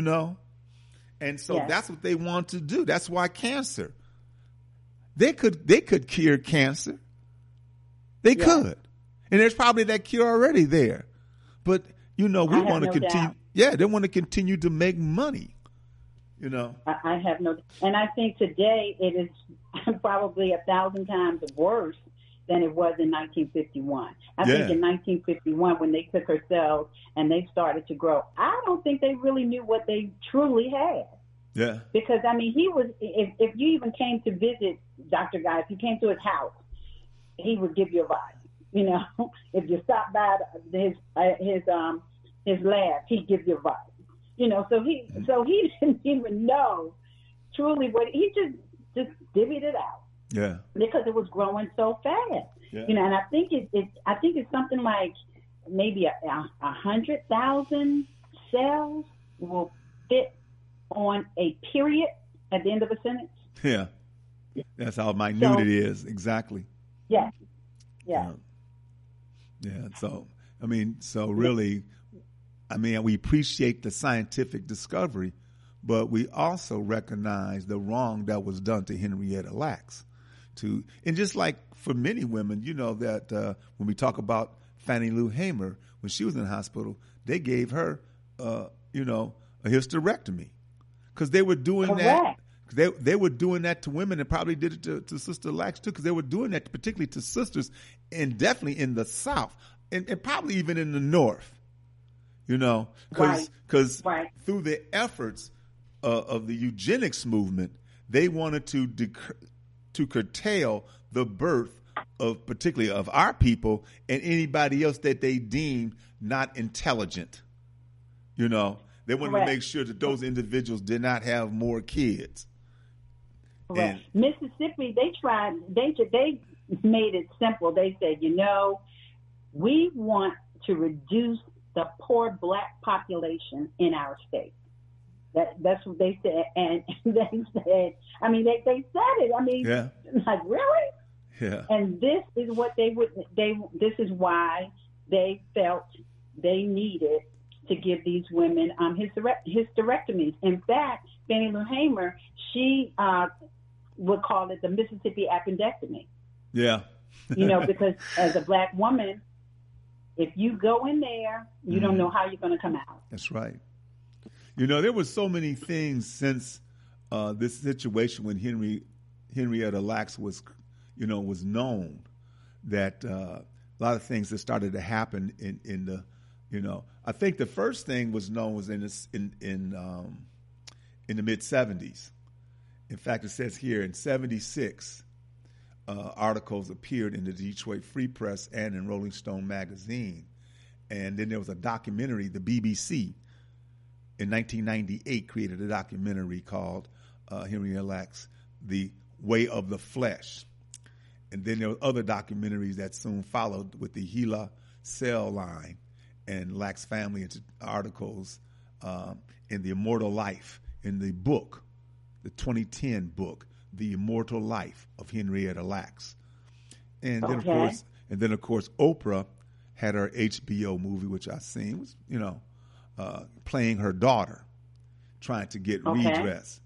And so that's what they want to do. That's why cancer. They could cure cancer. They could. And there's probably that cure already there. But, we want to continue. Doubt. Yeah, they want to continue to make money,
I have no, and I think today it is probably 1,000 times worse than it was in 1951. I think in 1951, when they took her cells and they started to grow, I don't think they really knew what they truly had.
Yeah.
Because, he was, if you even came to visit Dr. Guy, if you came to his house, he would give you advice. If you stopped by his lab, he'd give you advice. So he didn't even know truly what he just divvied it out.
Yeah.
Because it was growing so fast.
Yeah.
And I think it's something like maybe 100,000 cells will fit on a period at the end of a sentence.
Yeah. That's how minute it is. Exactly.
Yeah. Yeah.
Yeah. So, really, we appreciate the scientific discovery, but we also recognize the wrong that was done to Henrietta Lacks. And just like for many women, that when we talk about Fannie Lou Hamer, when she was in the hospital, they gave her, a hysterectomy because they were doing that. They were doing that to women and probably did it to Sister Lacks too, because they were doing that particularly to sisters, and definitely in the South and probably even in the North. Because through the efforts of the eugenics movement, they wanted to curtail the birth of particularly of our people and anybody else that they deemed not intelligent. They wanted to make sure that those individuals did not have more kids.
Right. Mississippi, they made it simple. They said, we want to reduce the poor black population in our state. That's what they said. And they said, they said it. Like, really?
Yeah.
And this is what this is why they felt they needed to give these women hysterectomies. In fact, Fannie Lou Hamer, she would call it the Mississippi appendectomy.
Yeah.
Because as a black woman, if you go in there, you don't know how you're going to come out.
That's right. There were so many things since this situation when Henrietta Lacks was known, that a lot of things that started to happen in the, I think the first thing was known was in the mid 70s. In fact, it says here in 76, articles appeared in the Detroit Free Press and in Rolling Stone magazine. And then there was a documentary, the BBC, in 1998 created a documentary called Henrietta Lacks, The Way of the Flesh. And then there were other documentaries that soon followed with the Gila cell line and Lacks family articles in The Immortal Life, in the book, the 2010 book, The Immortal Life of Henrietta Lacks. And then,
Okay.
of course, Oprah had her HBO movie, which I seen, was, playing her daughter, trying to get
Okay.
redress.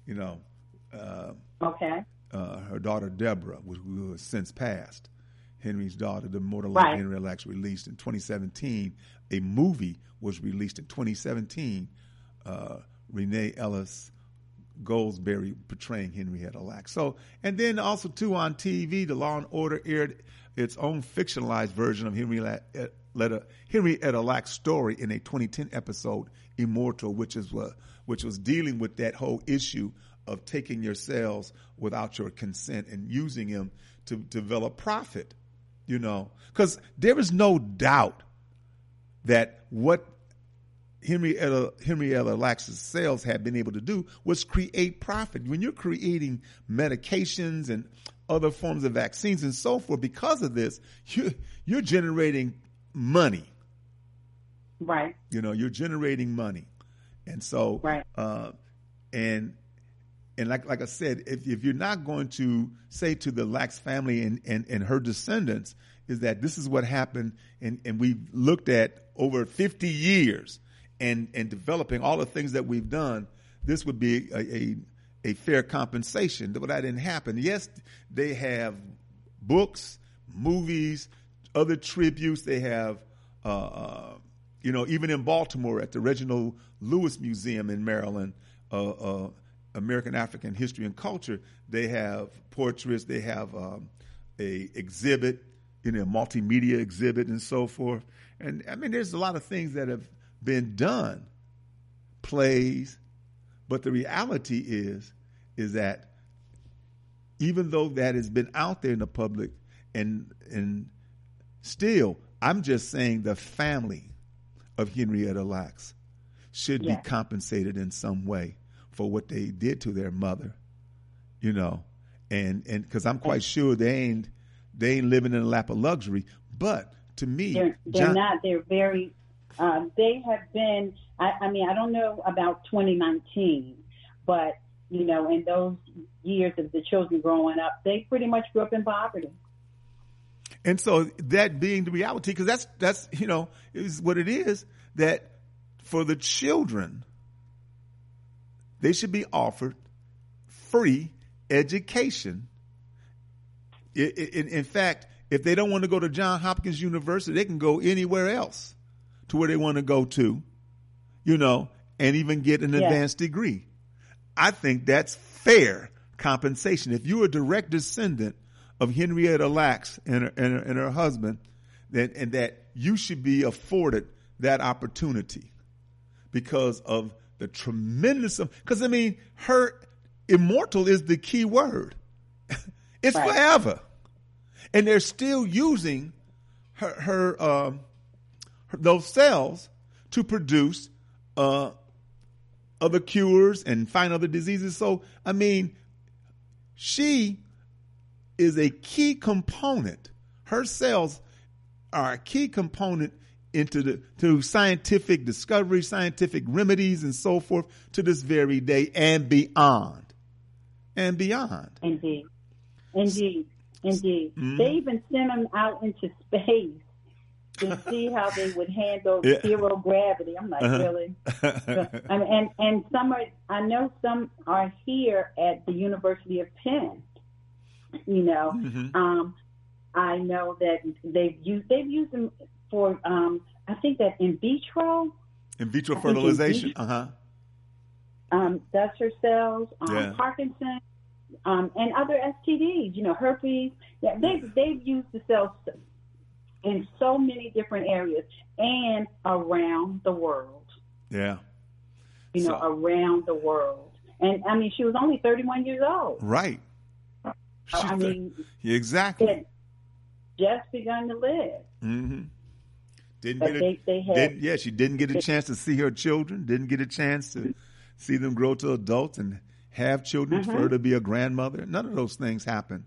Okay.
Her daughter Deborah, who has since passed. Henry's daughter, The Immortal Life
Right.
of Henrietta Lacks, released in 2017. A movie was released in 2017. Renee Ellis Goldsberry portraying Henrietta Lacks. So, and then also too on TV, the Law and Order aired its own fictionalized version of Henrietta Lacks' story in a 2010 episode, Immortal, which was dealing with that whole issue of taking your cells without your consent and using them to develop profit. Because there is no doubt that what Henrietta Lacks' cells have been able to do was create profit. When you're creating medications and other forms of vaccines and so forth, because of this, you're generating money.
Right.
You're generating money. And so,
Right.
And like I said, if you're not going to say to the Lacks family and her descendants is that this is what happened, and we've looked at over 50 years and developing all the things that we've done, this would be a fair compensation. But that didn't happen. Yes, they have books, movies, other tributes. They have, even in Baltimore at the Reginald Lewis Museum in Maryland, American African History and Culture, they have portraits, they have a exhibit, a multimedia exhibit and so forth. And I mean, there's a lot of things that have been done, plays, but the reality is that even though that has been out there in the public, and still, I'm just saying the family of Henrietta Lacks should be compensated in some way for what they did to their mother, and because I'm quite sure they ain't living in a lap of luxury. But to me,
they're not. They're very. They have been. I mean, I don't know about 2019, but in those years of the children growing up, they pretty much grew up in poverty.
And so that being the reality, because that's is what it is, that for the children, they should be offered free education. In fact, if they don't want to go to Johns Hopkins University, they can go anywhere else to where they want to go to, and even get an advanced degree. I think that's fair compensation. If you're a direct descendant of Henrietta Lacks and her husband, and that you should be afforded that opportunity because of the tremendous, because I mean, her immortal is the key word. It's forever. And they're still using her those cells to produce other cures and find other diseases. So, I mean, she is a key component. Her cells are a key component to scientific discovery, scientific remedies, and so forth to this very day and beyond. And beyond.
Indeed. Mm-hmm. They even sent them out into space to see how they would handle zero gravity. I'm like, really? And some are. I know some are here at the University of Penn.
Mm-hmm.
I know that they've used them for. I think that in vitro
fertilization.
That's her cells. Parkinson's. And other STDs, herpes. They've used the cells in so many different areas and around the world.
Yeah.
Around the world. And I mean, she was only 31 years old.
Right.
I mean,
exactly.
Had just begun to live.
Mm-hmm. She didn't get a chance to see her children. Didn't get a chance to see them grow to adults and have children for her to be a grandmother. None of those things happen,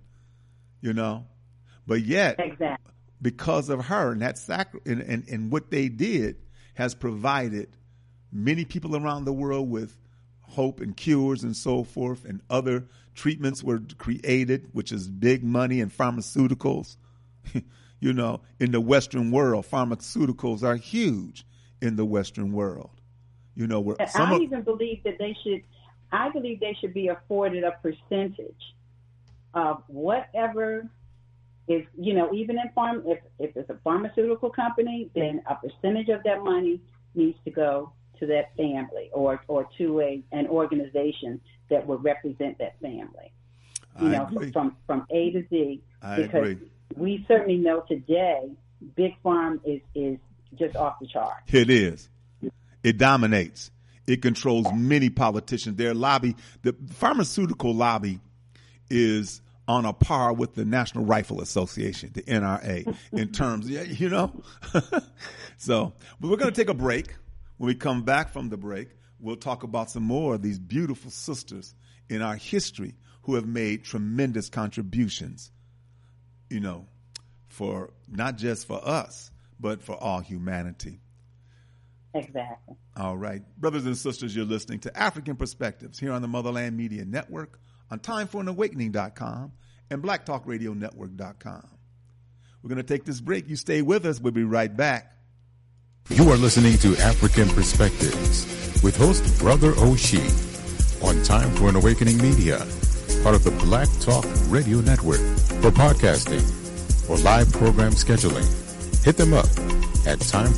But yet, because of her and that and what they did, has provided many people around the world with hope and cures and so forth, and other treatments were created, which is big money in pharmaceuticals. You know, in the Western world, pharmaceuticals are huge in the Western world. You know, where
I even believe that I believe they should be afforded a percentage of whatever is, you know, even in if it's a pharmaceutical company, then a percentage of that money needs to go to that family or to an organization that will represent that family. You know, from A to Z.
I agree.
We certainly know today Big Pharma is just off the chart.
It is. It dominates. It controls many politicians. Their lobby, the pharmaceutical lobby, is on a par with the National Rifle Association, the NRA, in terms, you know. So, but we're going to take a break. When we come back from the break, we'll talk about some more of these beautiful sisters in our history who have made tremendous contributions, you know, for not just for us, but for all humanity.
Exactly.
All right. Brothers and sisters, you're listening to African Perspectives here on the Motherland Media Network, on TimeForAnAwakening.com and BlackTalkRadioNetwork.com. We're going to take this break. You stay with us. We'll be right back.
You are listening to African Perspectives with host Brother Oshie on Time for an Awakening Media, part of the Black Talk Radio Network. For podcasting or live program scheduling, hit them up at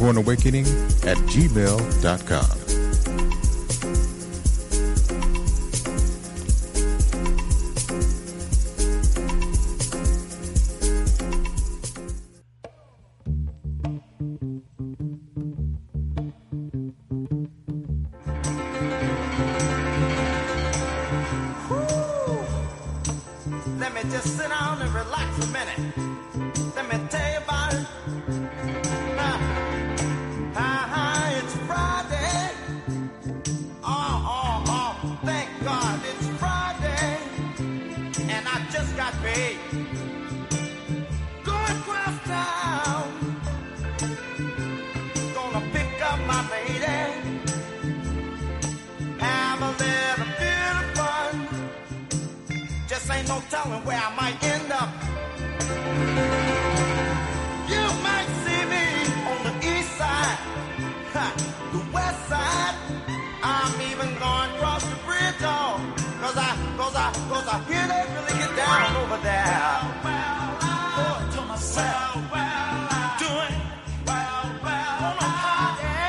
timeforanawakening@gmail.com.
Let me just sit down and relax a minute. Let me tell you about it. It's Friday. Oh, thank God it's Friday. And I just got paid. Going across town. Gonna pick up my lady. Have a little bit of fun. Just ain't no telling where I might end up. You might see me on the east side, the west side. I'm even going across the bridge, cause I hear they really get down over there. Boy, to myself, doing on a party,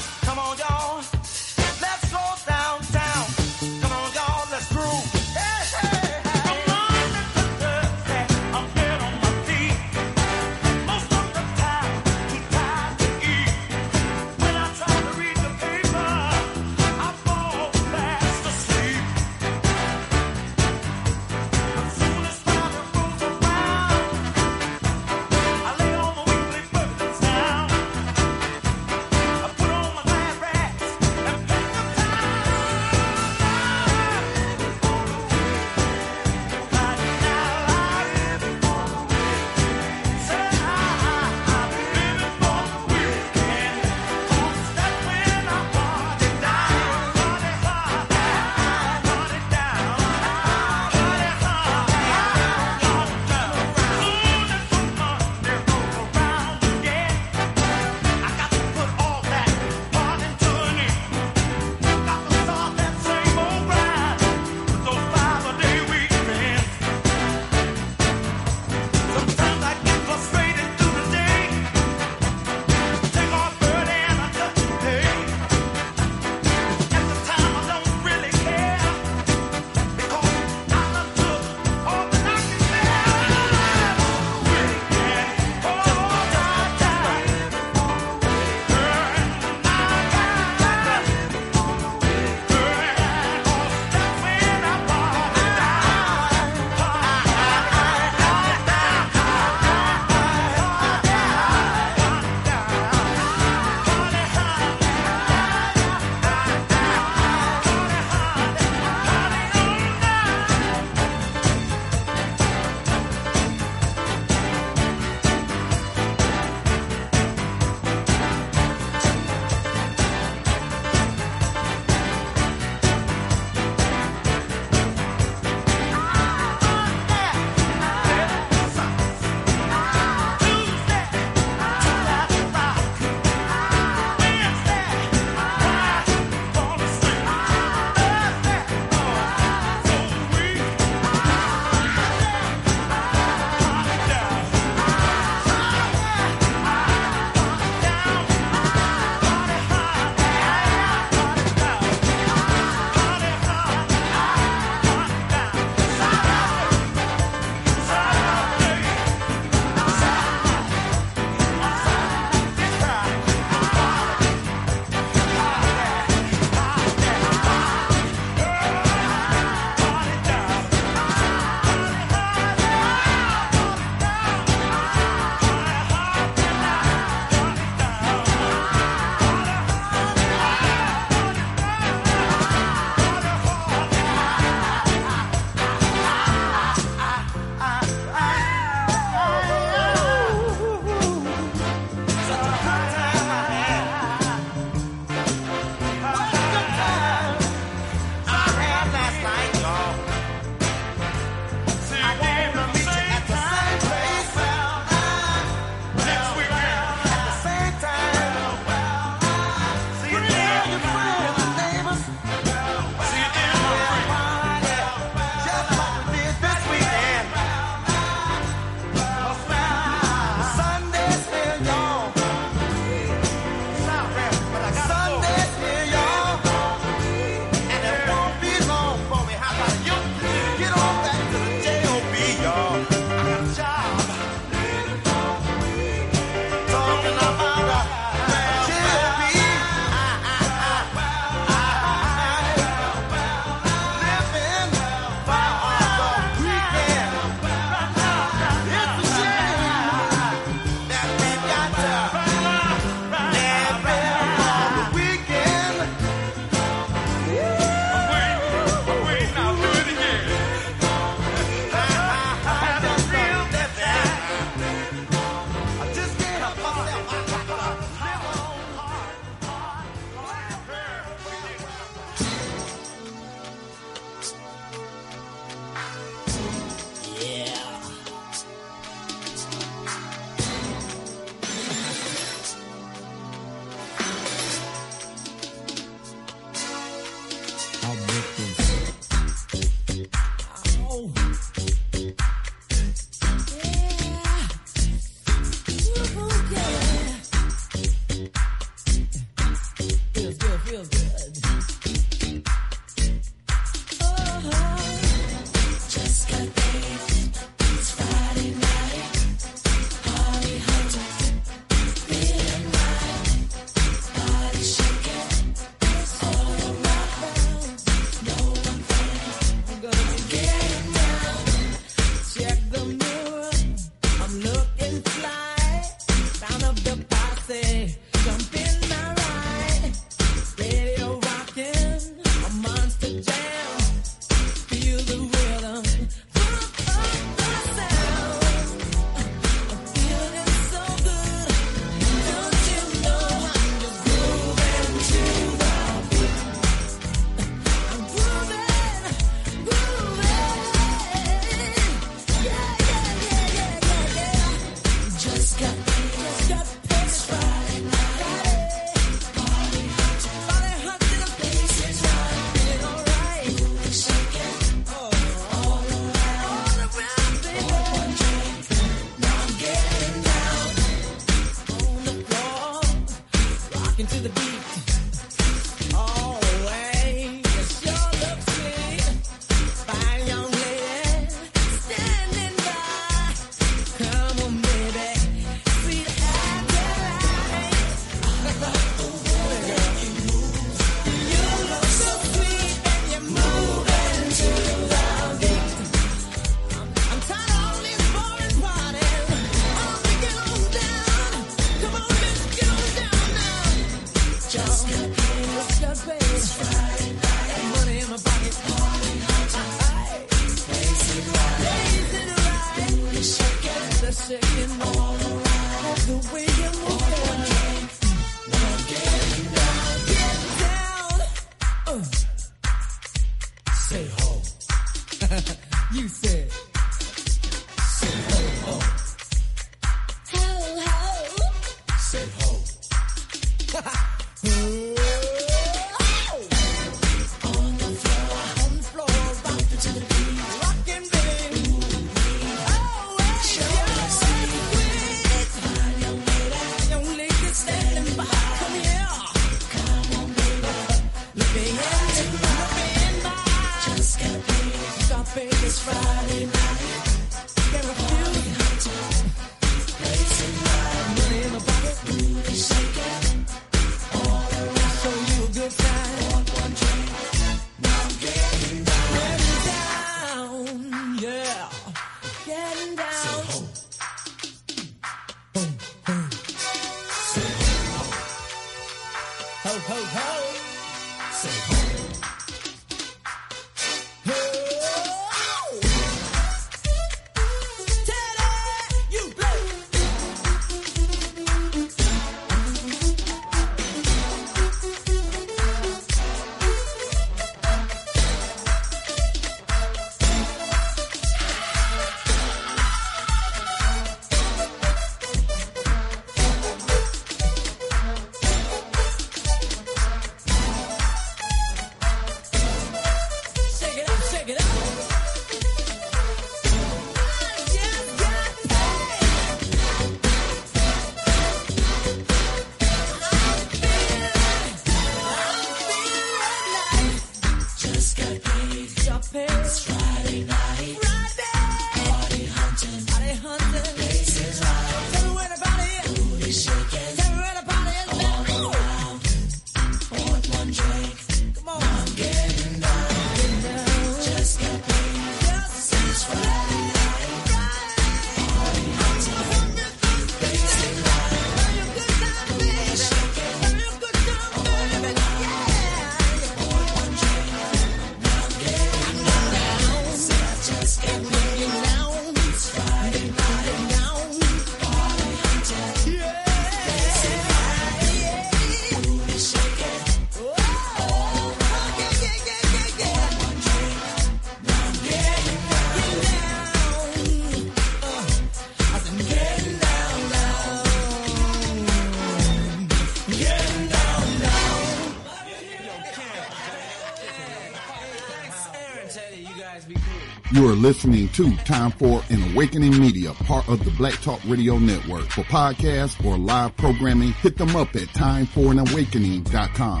listening to Time for an Awakening Media, part of the Black Talk Radio Network. For podcasts or live programming, hit them up at timeforanawakening.com.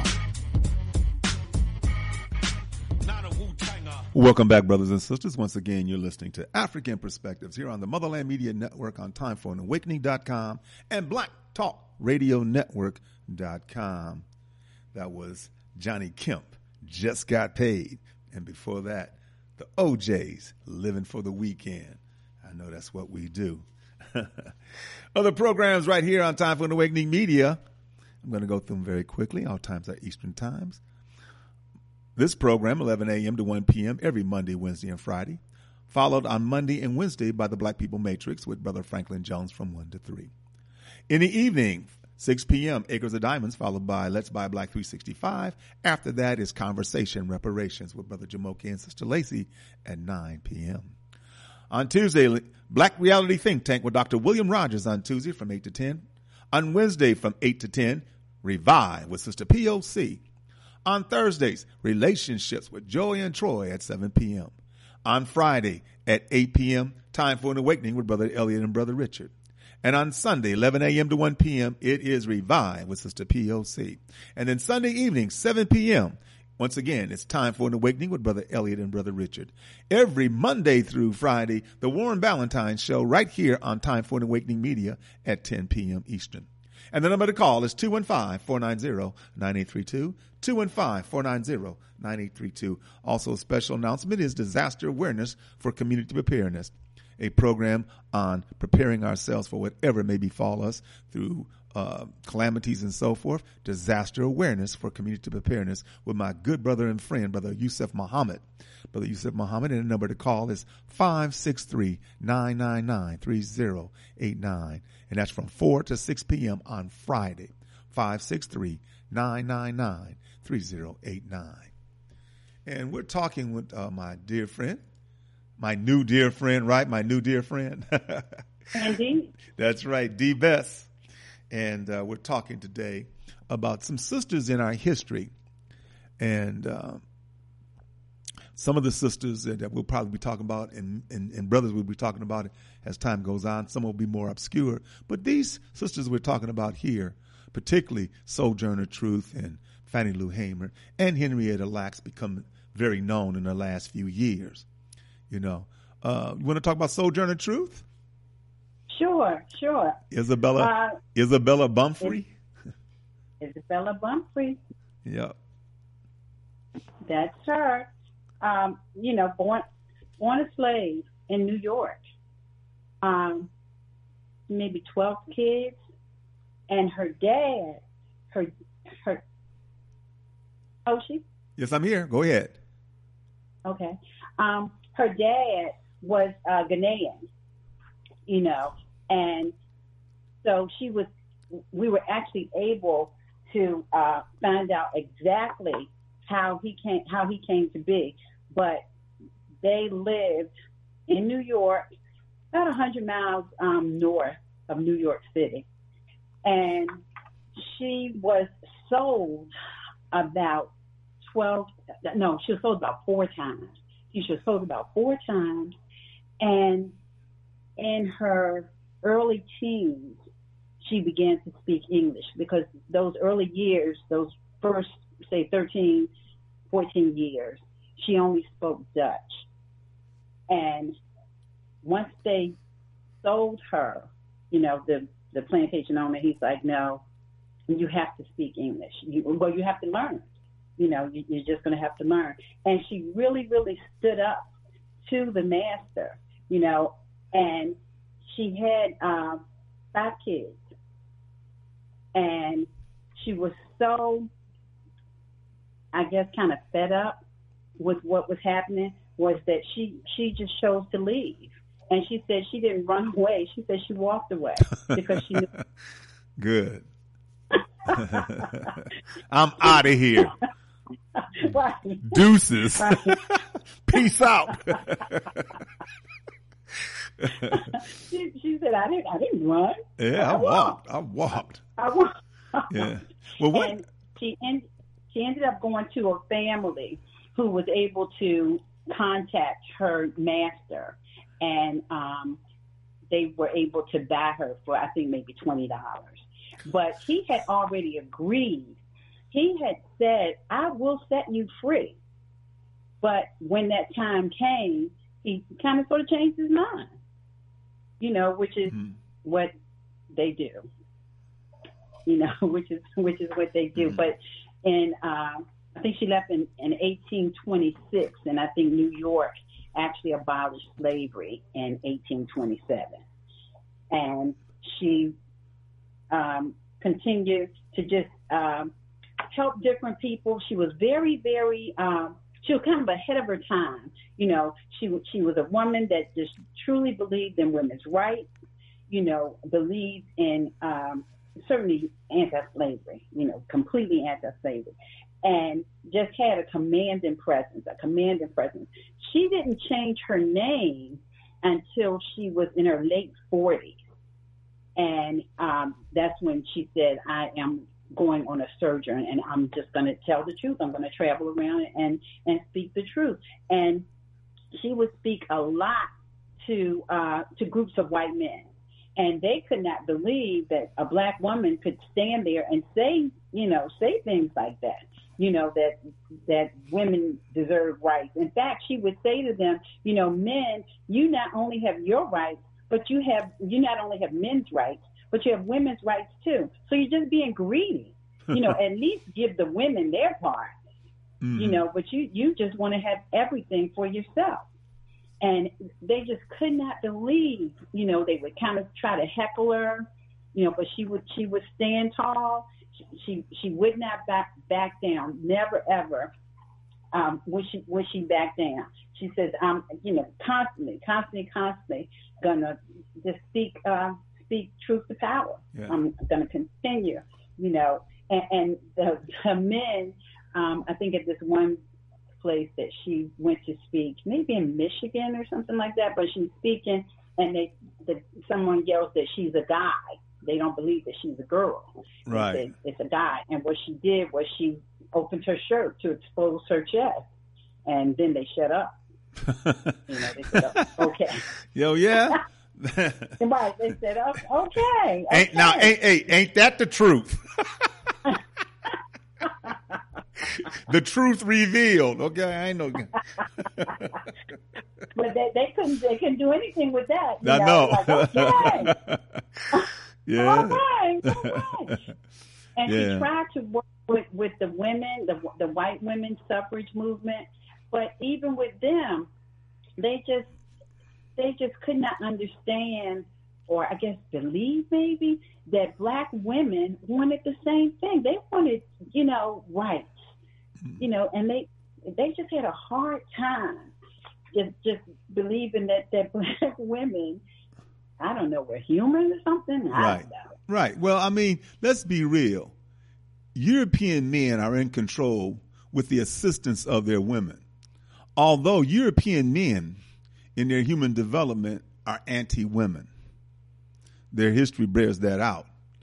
Welcome back, brothers and sisters. Once again, you're listening to African Perspectives here on the Motherland Media Network on timeforanawakening.com and blacktalkradionetwork.com. That was Johnny Kemp, Just Got Paid. And before that, the OJs, Living for the Weekend. I know that's what we do. Other programs right here on Time for an Awakening Media. I'm going to go through them very quickly. All times are Eastern times. This program, 11 a.m. to 1 p.m. every Monday, Wednesday, and Friday. Followed on Monday and Wednesday by the Black People Matrix with Brother Franklin Jones from 1 to 3. In the evening, 6 p.m., Acres of Diamonds, followed by Let's Buy Black 365. After that is Conversation Reparations with Brother Jamoke and Sister Lacey at 9 p.m. On Tuesday, Black Reality Think Tank with Dr. William Rogers on Tuesday from 8 to 10. On Wednesday from 8 to 10, Revive with Sister POC. On Thursdays, Relationships with Joy and Troy at 7 p.m. On Friday at 8 p.m., Time for an Awakening with Brother Elliot and Brother Richard. And on Sunday, 11 a.m. to 1 p.m., it is Revive with Sister POC. And then Sunday evening, 7 p.m., once again, it's Time for an Awakening with Brother Elliot and Brother Richard. Every Monday through Friday, the Warren Ballantine Show right here on Time for an Awakening Media at 10 p.m. Eastern. And the number to call is 215-490-9832, 215-490-9832. Also, a special announcement is Disaster Awareness for Community Preparedness, a program on preparing ourselves for whatever may befall us through calamities and so forth. Disaster Awareness for Community Preparedness with my good brother and friend, Brother Yusuf Muhammad. Brother Yusuf Muhammad, and the number to call is 563-999-3089. And that's from 4 to 6 p.m. on Friday, 563-999-3089. And we're talking with my dear friend, my new dear friend, right? My new dear friend.
Indeed.
That's right, D. Bess. And we're talking today about some sisters in our history. And some of the sisters that we'll probably be talking about and brothers we'll be talking about as time goes on. Some will be more obscure. But these sisters we're talking about here, particularly Sojourner Truth and Fannie Lou Hamer and Henrietta Lacks, become very known in the last few years. You know, you want to talk about Sojourner Truth?
Sure.
Isabella Bumfrey?
Isabella Bumfrey.
Yeah.
That's her. Born a slave in New York. Maybe 12 kids. And her dad, Oshi?
Yes, I'm here. Go ahead.
Okay. Her dad was Ghanaian, and so we were actually able to find out exactly how he came to be. But they lived in New York, about 100 miles north of New York City. And she was sold about 4 times. She was sold about 4 times. And in her early teens, she began to speak English, because those early years, those first, say, 13, 14 years, she only spoke Dutch. And once they sold her, the plantation owner, he's like, no, you have to speak English. You have to learn. You're just going to have to learn. And she really, really stood up to the master, and she had 5 kids. And she was so, I guess, kind of fed up with what was happening, was that she just chose to leave. And she said she didn't run away. She said she walked away because she knew.
Good. I'm out of here.
Right.
Deuces.
Right.
Peace out.
She said, I didn't run.
Yeah, I walked. Yeah. Well, what?
And she ended up going to a family who was able to contact her master, and they were able to buy her for, I think, maybe $20. But he had already agreed. He had said, I will set you free. But when that time came, he kind of sort of changed his mind, which is what they do, which is what they do. But I think she left in 1826, and I think New York actually abolished slavery in 1827. And she continued to just help different people. She was very, very, she was kind of ahead of her time. She was a woman that just truly believed in women's rights, believed in certainly anti-slavery, completely anti-slavery, and just had a commanding presence. She didn't change her name until she was in her late 40s. And that's when she said, I am going on a sojourn, and I'm just going to tell the truth. I'm going to travel around and speak the truth. And she would speak a lot to groups of white men. And they could not believe that a black woman could stand there and say things like that, that women deserve rights. In fact, she would say to them, men, you not only have your rights, but you not only have men's rights, but you have women's rights too. So you're just being greedy, at least give the women their part, but you just want to have everything for yourself. And they just could not believe, they would kind of try to heckle her, but she would stand tall. She would not back down. Never ever would she back down. She says, I'm constantly gonna just speak truth to power. Yeah. I'm gonna continue, and the men. I think at this one place that she went to speak, maybe in Michigan or something like that, but she's speaking, and someone yells that she's a guy. They don't believe that she's a girl.
Right.
It's a guy. And what she did was she opened her shirt to expose her chest, and then they shut up. They said, okay.
Yo, yeah.
Right. They said, okay.
Ain't that the truth? The truth revealed. Okay, I ain't no.
But they couldn't do anything with that.
I know.
Like, okay.
Yeah.
All right. And she tried to work with the women, the white women's suffrage movement, but even with them, they just could not understand, or I guess believe maybe, that black women wanted the same thing. They wanted, rights, and they just had a hard time just believing that black women, I don't know, we're human or something. I don't know.
Right. Well, I mean, let's be real. European men are in control with the assistance of their women. Although European men in their human development are anti-women. Their history bears that out.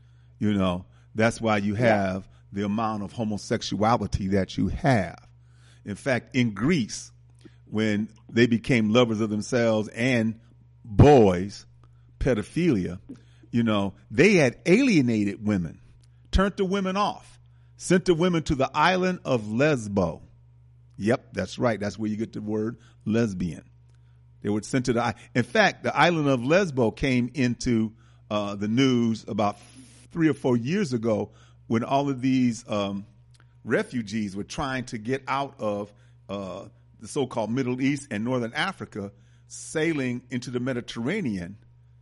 That's why you have the amount of homosexuality that you have. In fact, in Greece, when they became lovers of themselves and boys, pedophilia, they had alienated women, turned the women off, sent the women to the island of Lesbos. Yep, that's right. That's where you get the word lesbian. They were sent to the island. In fact, the island of Lesbos came into the news about 3 or 4 years ago when all of these refugees were trying to get out of the so-called Middle East and Northern Africa, sailing into the Mediterranean,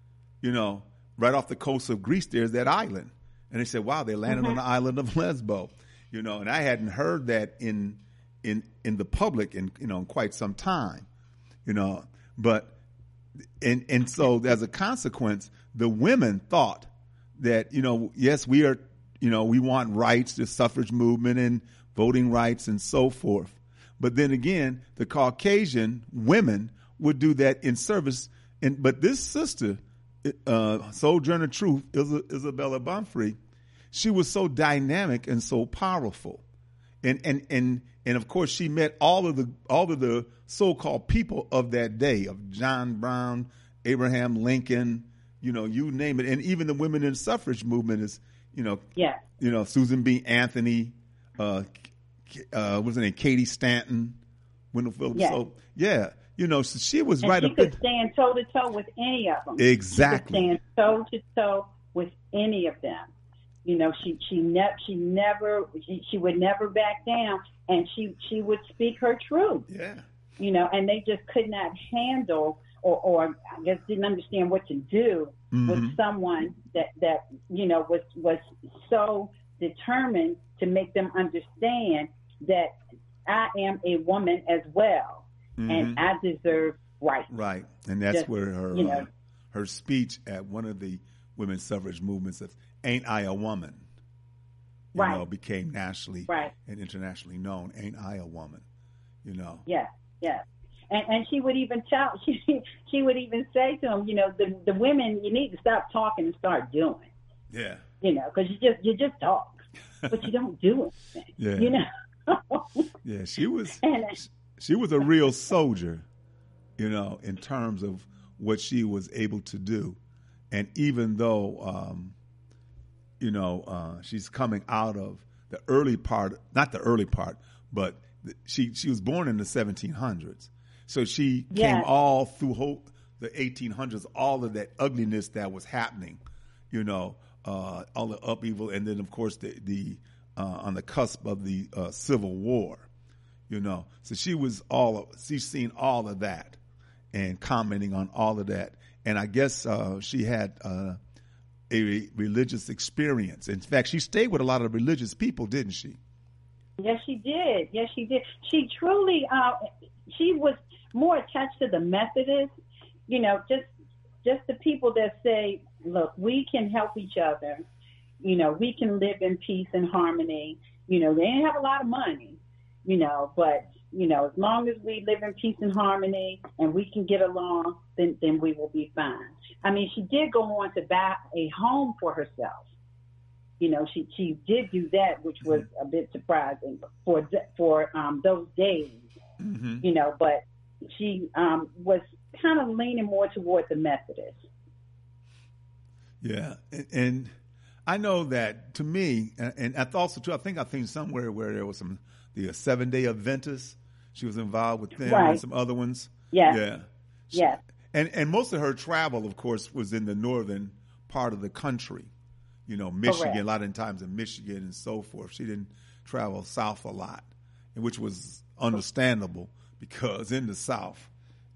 right off the coast of Greece. There's that island. And they said, wow, they landed on the island of Lesbos, and I hadn't heard that in the public in quite some time, but and so as a consequence, the women thought that, yes, we are, we want rights, the suffrage movement and voting rights and so forth. But then again, the Caucasian women would do that in service. But this sister, Sojourner Truth, Isabella Baumfree, she was so dynamic and so powerful. And And of course, she met all of the so-called people of that day, of John Brown, Abraham Lincoln, you name it, and even the women in the suffrage movement is, Susan B. Anthony, what's her name, Katie Stanton, Winfield.
Yes.
So so she was
and
right
she
up
could
there.
stand toe to toe with any of them.
Exactly.
She could stand toe to toe with any of them. She would never back down, and she would speak her truth.
Yeah.
And they just could not handle or I guess didn't understand what to do with someone that was so determined to make them understand that I am a woman as well, and I deserve rights.
Right, and that's where her her speech at one of the women's suffrage movements of "Ain't I a Woman?" became nationally and internationally known. Ain't I a woman?
Yes. And she would even she would even say to them, the women, you need to stop talking and start doing.
Yeah.
Because you just talk, but you don't do anything.
Yeah. Yeah, she was a real soldier, in terms of what she was able to do. And even though she's coming out of the early part, not the early part, but she was born in the 1700s. So she came all through the 1800s, all of that ugliness that was happening, all the upheaval, and then of course the on the cusp of the Civil War, So she's seen all of that, and commenting on all of that, and I guess she had a religious experience. In fact, she stayed with a lot of religious people, didn't she?
Yes, she did. She truly, she was more attached to the Methodists, just the people that say, look, we can help each other. We can live in peace and harmony. They didn't have a lot of money, but, as long as we live in peace and harmony and we can get along, then we will be fine. I mean, she did go on to buy a home for herself. She did do that, which was a bit surprising for those days, but she was kind of leaning more toward the Methodists.
Yeah, and I know that to me, and also too, I think somewhere where there was the Seventh-day Adventists, she was involved with them and some other ones.
Yeah.
And most of her travel, of course, was in the northern part of the country. Michigan,
Correct.
a lot of times in Michigan and so forth. She didn't travel south a lot, which was understandable because in the South,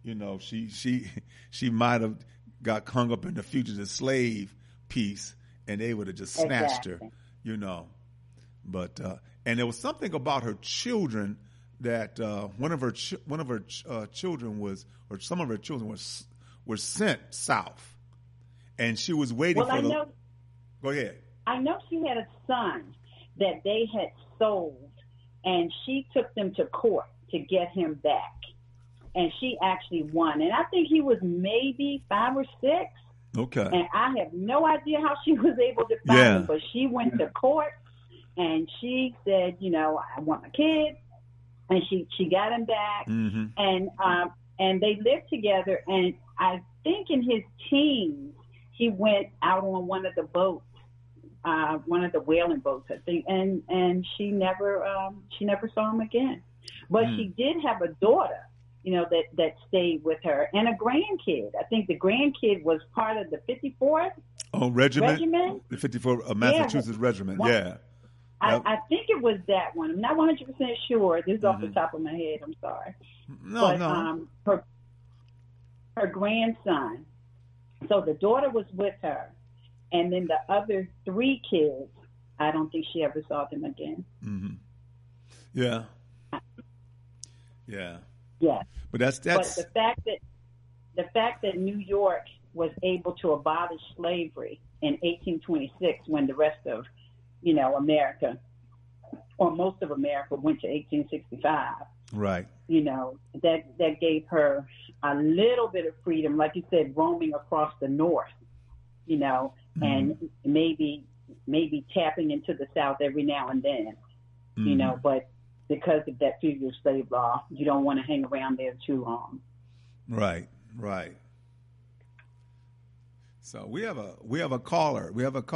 she might have got hung up in the fugitive slave piece, and they would have just snatched her, But and there was something about her children that one of her children was, or some of her children were sent south, and she was waiting for the. Go ahead.
I know she had a son that they had sold, and she took them to court to get him back. And she actually won. And I think he was maybe 5 or 6.
Okay.
And I have no idea how she was able to find him, but she went to court, and she said, I want my kid. And she got him back. Mm-hmm. And they lived together. And I think in his teens, he went out on one of the boats, one of the whaling boats, I think, and she never saw him again. But she did have a daughter, that stayed with her, and a grandkid. I think the grandkid was part of the 54th regiment.
The 54th Massachusetts regiment. Yeah.
I think it was that one. I'm not 100% sure. This is off the top of my head. I'm sorry.
No.
Her grandson. So the daughter was with her, and then the other 3 kids, I don't think she ever saw them again.
Mm-hmm. Yeah. Yeah.
Yeah.
But that's
But the fact that New York was able to abolish slavery in 1826, when the rest of America, or most of America, went to 1865.
Right.
That gave her a little bit of freedom, like you said, roaming across the North, and maybe tapping into the South every now and then, but because of that fugitive slave law. You don't want to hang around there too long.
Right. So we have a caller.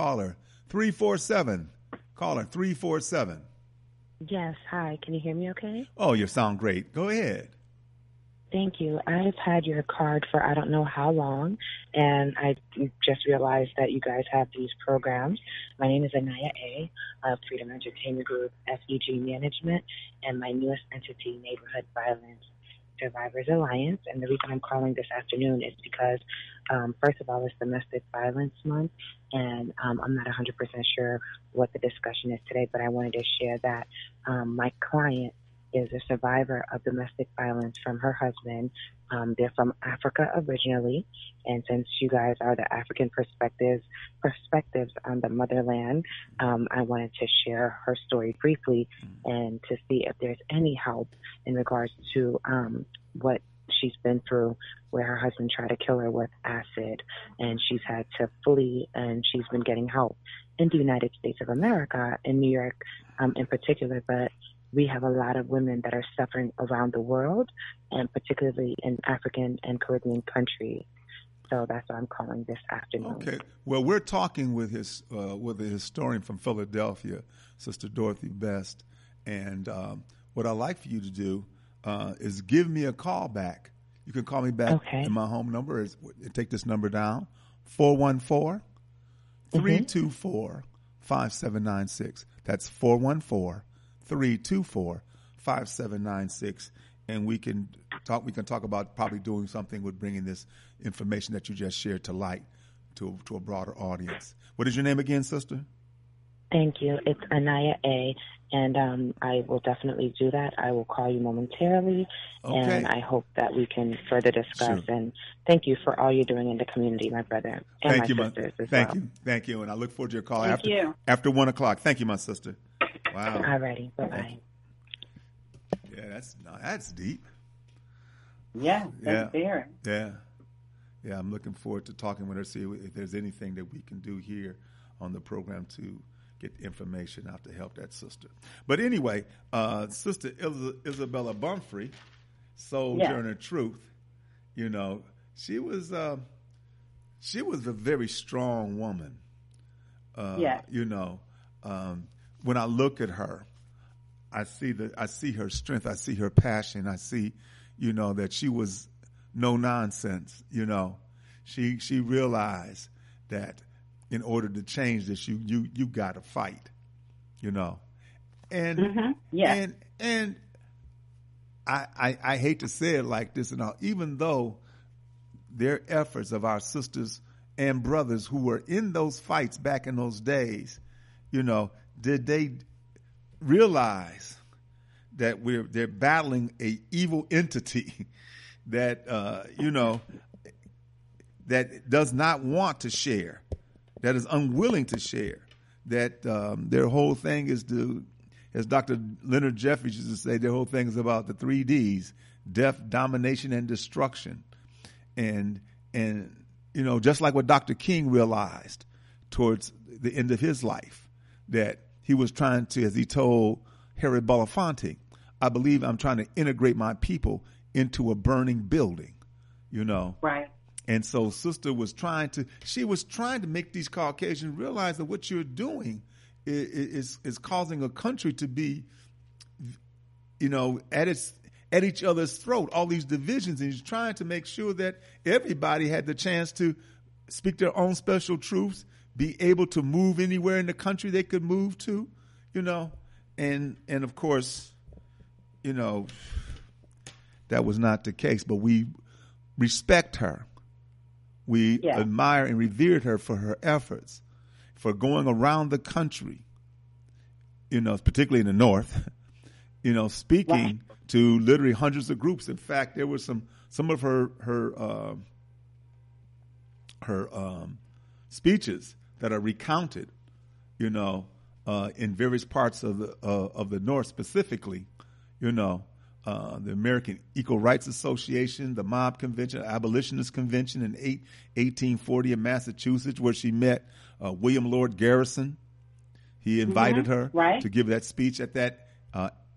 347. Caller 347.
Yes, hi. Can you hear me okay?
Oh, you sound great. Go ahead.
Thank you. I've had your card for I don't know how long, and I just realized that you guys have these programs. My name is Anaya A. of Freedom Entertainment Group, FEG Management, and my newest entity, Neighborhood Violence Survivors Alliance. And the reason I'm calling this afternoon is because, first of all, it's Domestic Violence Month, and I'm not 100% sure what the discussion is today, but I wanted to share that my client is a survivor of domestic violence from her husband. They're from Africa originally, and since you guys are the African perspectives on the motherland, I wanted to share her story briefly and to see if there's any help in regards to what she's been through, where her husband tried to kill her with acid, and she's had to flee, and she's been getting help in the United States of America, in New York in particular, but we have a lot of women that are suffering around the world, and particularly in African and Caribbean countries. So that's why I'm calling this afternoon.
Okay. Well, we're talking with a historian from Philadelphia, Sister Dorothy Best, and what I'd like for you to do is give me a call back. You can call me back.
Okay.
And my home number is, take this number down, 414-324-5796. That's 414-324-5796, and we can talk about probably doing something with bringing this information that you just shared to light to a broader audience. What is your name again, sister?
Thank you. It's Anaya A, and I will definitely do that. I will call you momentarily, and I hope that we can further discuss. Sure. And thank you for all you're doing in the community, my brother, and my sisters as well.
Thank you, and I look forward to your call
after
1 o'clock. Thank you, my sister. Wow.
All righty. Bye-bye.
Yeah, that's deep.
Yeah, that's very.
Yeah, I'm looking forward to talking with her, see if there's anything that we can do here on the program to get information out to help that sister. But anyway, Sister Isabella Bumfrey, Sojourner Truth, she was a very strong woman. When I look at her, I see her strength. I see her passion. I see, that she was no nonsense. She realized that in order to change this, you got to fight. And and I hate to say it like this, and all, even though their efforts of our sisters and brothers who were in those fights back in those days, did they realize that they're battling a evil entity that that does not want to share, that is unwilling to share, that their whole thing is to, as Dr. Leonard Jeffries used to say, their whole thing is about the 3 Ds: death, domination, and destruction. And just like what Dr. King realized towards the end of his life, that he was trying to, as he told Harry Belafonte, I believe I'm trying to integrate my people into a burning building, Right. And so Sister was trying to make these Caucasians realize that what you're doing is causing a country to be, at each other's throat, all these divisions, and he's trying to make sure that everybody had the chance to speak their own special truths, be able to move anywhere in the country they could move to, and of course, that was not the case, but we respect her. We admire and revered her for her efforts, for going around the country, particularly in the North, speaking to literally hundreds of groups. In fact, there were some of her speeches that are recounted, in various parts of the North, specifically, the American Equal Rights Association, the Mob Convention, Abolitionist Convention in 1840 in Massachusetts, where she met William Lord Garrison. He invited her to give that speech at that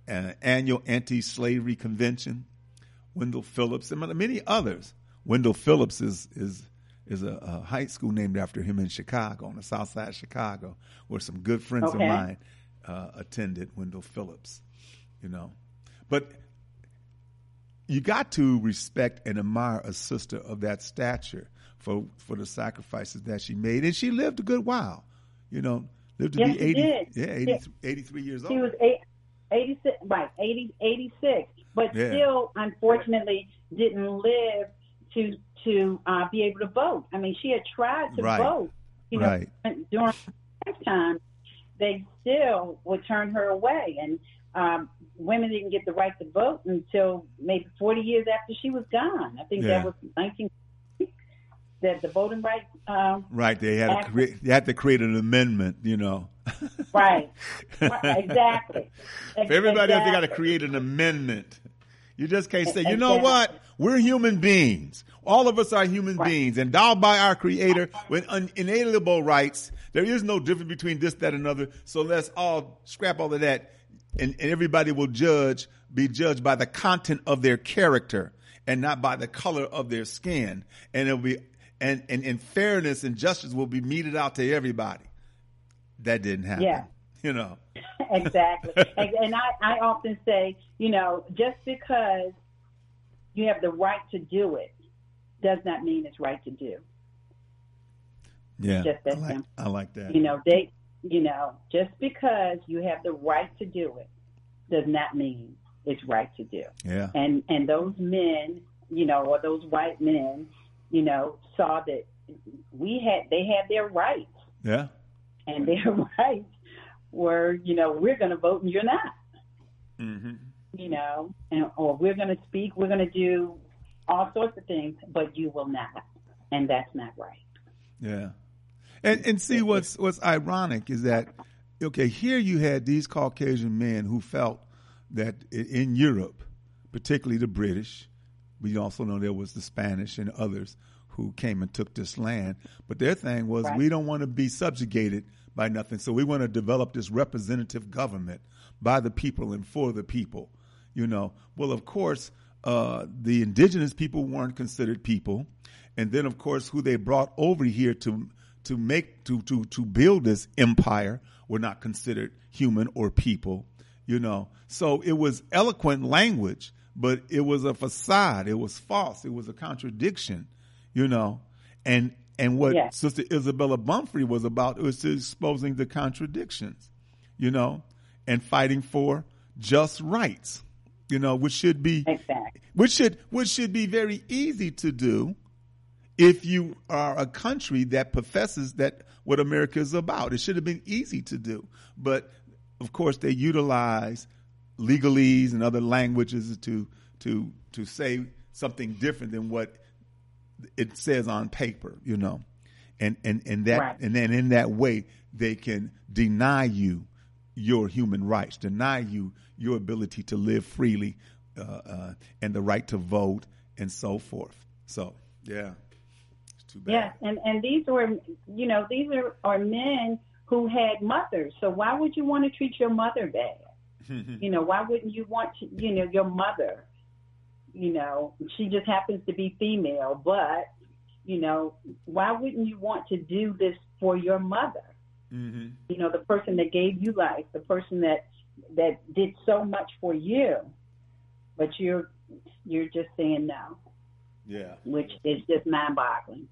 annual anti-slavery convention. Wendell Phillips and many others. Wendell Phillips is a high school named after him in Chicago, on the south side of Chicago, where some good friends of mine attended. Wendell Phillips, but you got to respect and admire a sister of that stature for the sacrifices that she made, and she lived a good while. Lived to be 83 years old.
She was 86, right? 86, but still, unfortunately, didn't live to be able to vote. I mean, she had tried to vote. During her lifetime, they still would turn her away, and women didn't get the right to vote until maybe 40 years after she was gone. I think that was 19. That the voting rights.
Right, they had to create an amendment,
Right, exactly.
For everybody else, they got to create an amendment. You just can't say, you know what? We're human beings. All of us are human beings, endowed by our Creator with inalienable rights. There is no difference between this, that, and other. So let's all scrap all of that, and everybody will be judged by the content of their character and not by the color of their skin. And it'll be and fairness and justice will be meted out to everybody. That didn't happen. Yeah.
Exactly. And I often say, just because you have the right to do it does not mean it's right to do.
Yeah.
Just that simple.
I like that.
Just because you have the right to do it does not mean it's right to do.
Yeah.
And those men, or those white men, saw that they had their rights.
Yeah.
And their rights were, we're going to vote and you're not. Mm-hmm. Or we're going to speak, we're going to do all sorts of things, but you will not. And that's not right.
Yeah. And see, what's ironic is that, here you had these Caucasian men who felt that in Europe, particularly the British, we also know there was the Spanish and others who came and took this land. But their thing was, we don't want to be subjugated by nothing. So we want to develop this representative government by the people and for the people. Well, of course, the indigenous people weren't considered people. And then, of course, who they brought over here to build this empire were not considered human or people, So it was eloquent language, but it was a facade. It was false. It was a contradiction, And what Sister Isabella Pumphrey was about was exposing the contradictions, and fighting for just rights, which should be which should be very easy to do if you are a country that professes that what America is about. It should have been easy to do, but of course they utilize legalese and other languages to say something different than what it says on paper, and that and then in that way they can deny you your human rights, deny you your ability to live freely, and the right to vote and so forth. So it's too bad.
Yeah, and these are men who had mothers. So why would you want to treat your mother bad? Why wouldn't you want to, your mother? She just happens to be female, but, why wouldn't you want to do this for your mother? Mm-hmm. The person that gave you life, the person that did so much for you, but you're just saying no.
Yeah.
Which is just mind-boggling.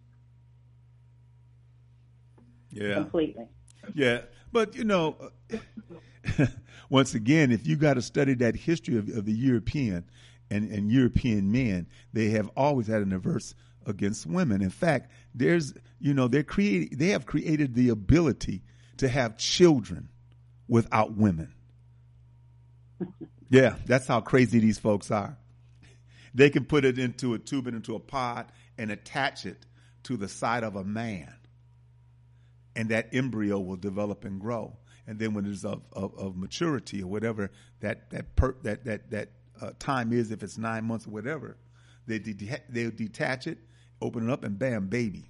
Yeah.
Completely.
Yeah. But, once again, if you got to study that history of the European and European men, they have always had an averse against women. In fact, they have created the ability to have children without women. Yeah, that's how crazy these folks are. They can put it into a tube and into a pod and attach it to the side of a man, and that embryo will develop and grow. And then when it's of maturity or whatever that time is, if it's 9 months or whatever, they'll detach it, open it up, and bam, baby.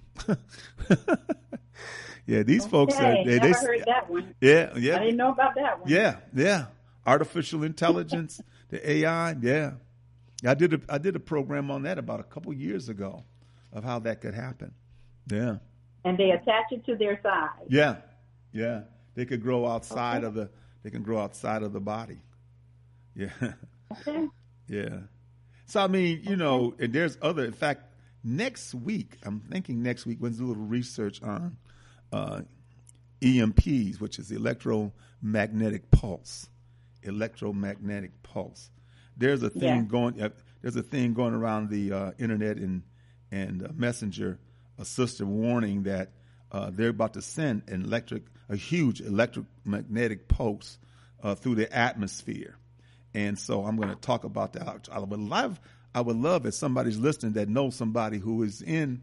Yeah, these folks
never heard that one.
Yeah.
I didn't know about that one.
Yeah. artificial intelligence, the AI. Yeah, I did a program on that about a couple years ago of how that could happen. Yeah.
And they attach it to their side.
Yeah, yeah. They could grow outside of the. They can grow outside of the body. Yeah.
Okay.
Yeah. So I mean, you know, and there's other. In fact, next week, I'm thinking next week, we're going to do a little research on EMPs, which is electromagnetic pulse. Electromagnetic pulse. There's a thing going. There's a thing going around the internet and Messenger, a sister warning that they're about to send a huge electromagnetic pulse through the atmosphere, and so I'm going to talk about that. I would love if somebody's listening that knows somebody who is in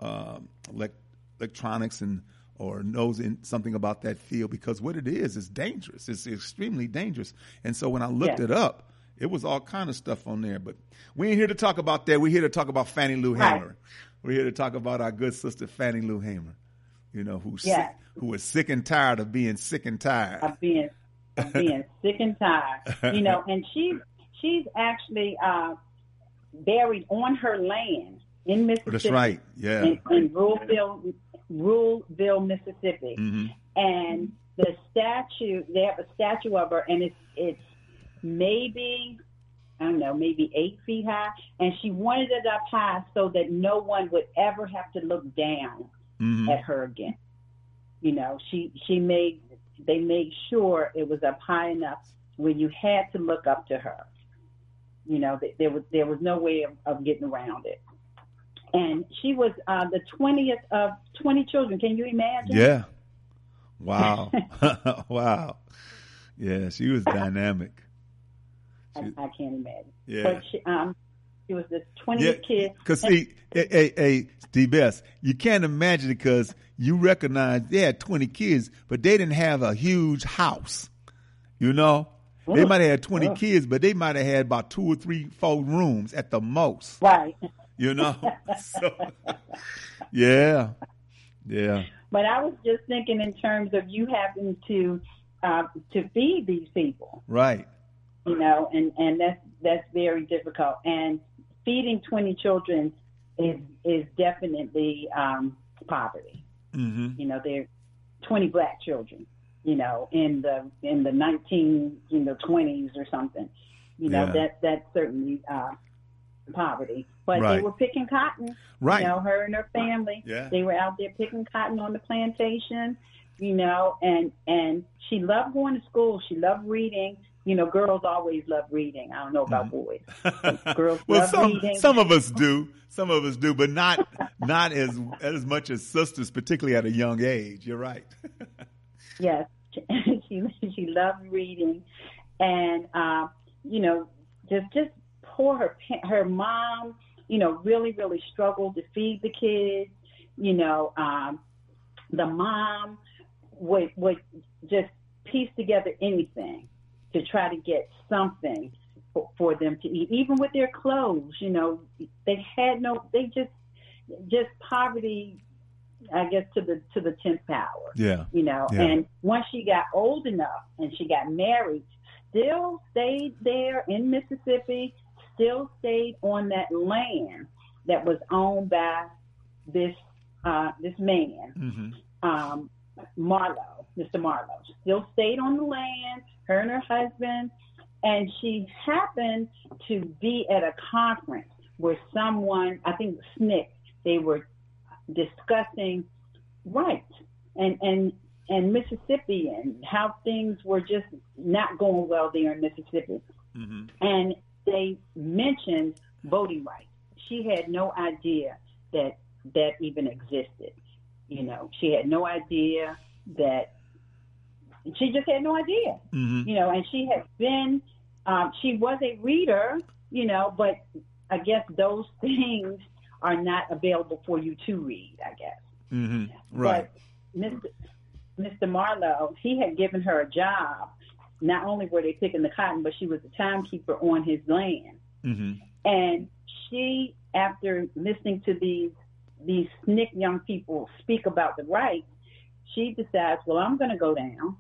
electronics or knows something about that field, because what it is dangerous. It's extremely dangerous. And so when I looked it up, it was all kind of stuff on there. But we ain't here to talk about that. We're here to talk about Fannie Lou Hamer. We're here to talk about our good sister Fannie Lou Hamer, you know, who was sick and tired of being sick and tired.
Of being sick and tired. You know, and she's actually buried on her land in Mississippi.
That's right. Yeah.
In Ruleville, Mississippi.
Mm-hmm.
And the statue, they have a statue of her, and it's maybe, I don't know, maybe 8 feet high. And she wanted it up high so that no one would ever have to look down at her again. You know, they made sure it was up high enough when you had to look up to her. You know, there was no way of getting around it. And she was the 20th of 20 children. Can you imagine?
Yeah. Wow. Wow. Yeah, she was dynamic.
I can't imagine.
Yeah.
But she was the 20th kid.
Because see, D-Best, you can't imagine it because you recognize they had 20 kids, but they didn't have a huge house. You know? They might have had 20 kids, but they might have had about 2 or 3, 4 rooms at the most.
Right.
You know? So, yeah. Yeah.
But I was just thinking in terms of you having to feed these people.
Right.
You know, and that's very difficult. And feeding 20 children is definitely poverty.
Mm-hmm.
You know, they're 20 black children, you know, in the 1920s or something. You know, that's certainly poverty. But they were picking cotton.
Right.
You know, her and her family.
Yeah.
They were out there picking cotton on the plantation, you know, and she loved going to school. She loved reading. You know, girls always love reading. I don't know about boys. Girls love reading.
Some of us do. Some of us do, but not as much as sisters, particularly at a young age. You're right.
Yes. She loved reading. And, you know, just poor her mom, you know, really, really struggled to feed the kids. You know, the mom would just piece together anything to try to get something for them to eat, even with their clothes. You know, they just poverty, I guess, to the 10th power.
Yeah.
You know, and once she got old enough and she got married, still stayed there in Mississippi, still stayed on that land that was owned by this man, Marlowe, Mr. Marlowe. Still stayed on the land, her and her husband, and she happened to be at a conference where someone, I think SNCC, they were discussing rights and Mississippi and how things were just not going well there in Mississippi.
Mm-hmm. And
they mentioned voting rights. She had no idea that even existed. You know, she had no idea she just had no idea.
Mm-hmm.
You know, and she had been, she was a reader, you know, but I guess those things are not available for you to read, I guess.
Mm-hmm. Right.
But Mr. Marlowe, he had given her a job. Not only were they picking the cotton, but she was the timekeeper on his land.
Mm-hmm.
And she, after listening to these SNCC young people speak about the rights, she decides, well, I'm going to go down,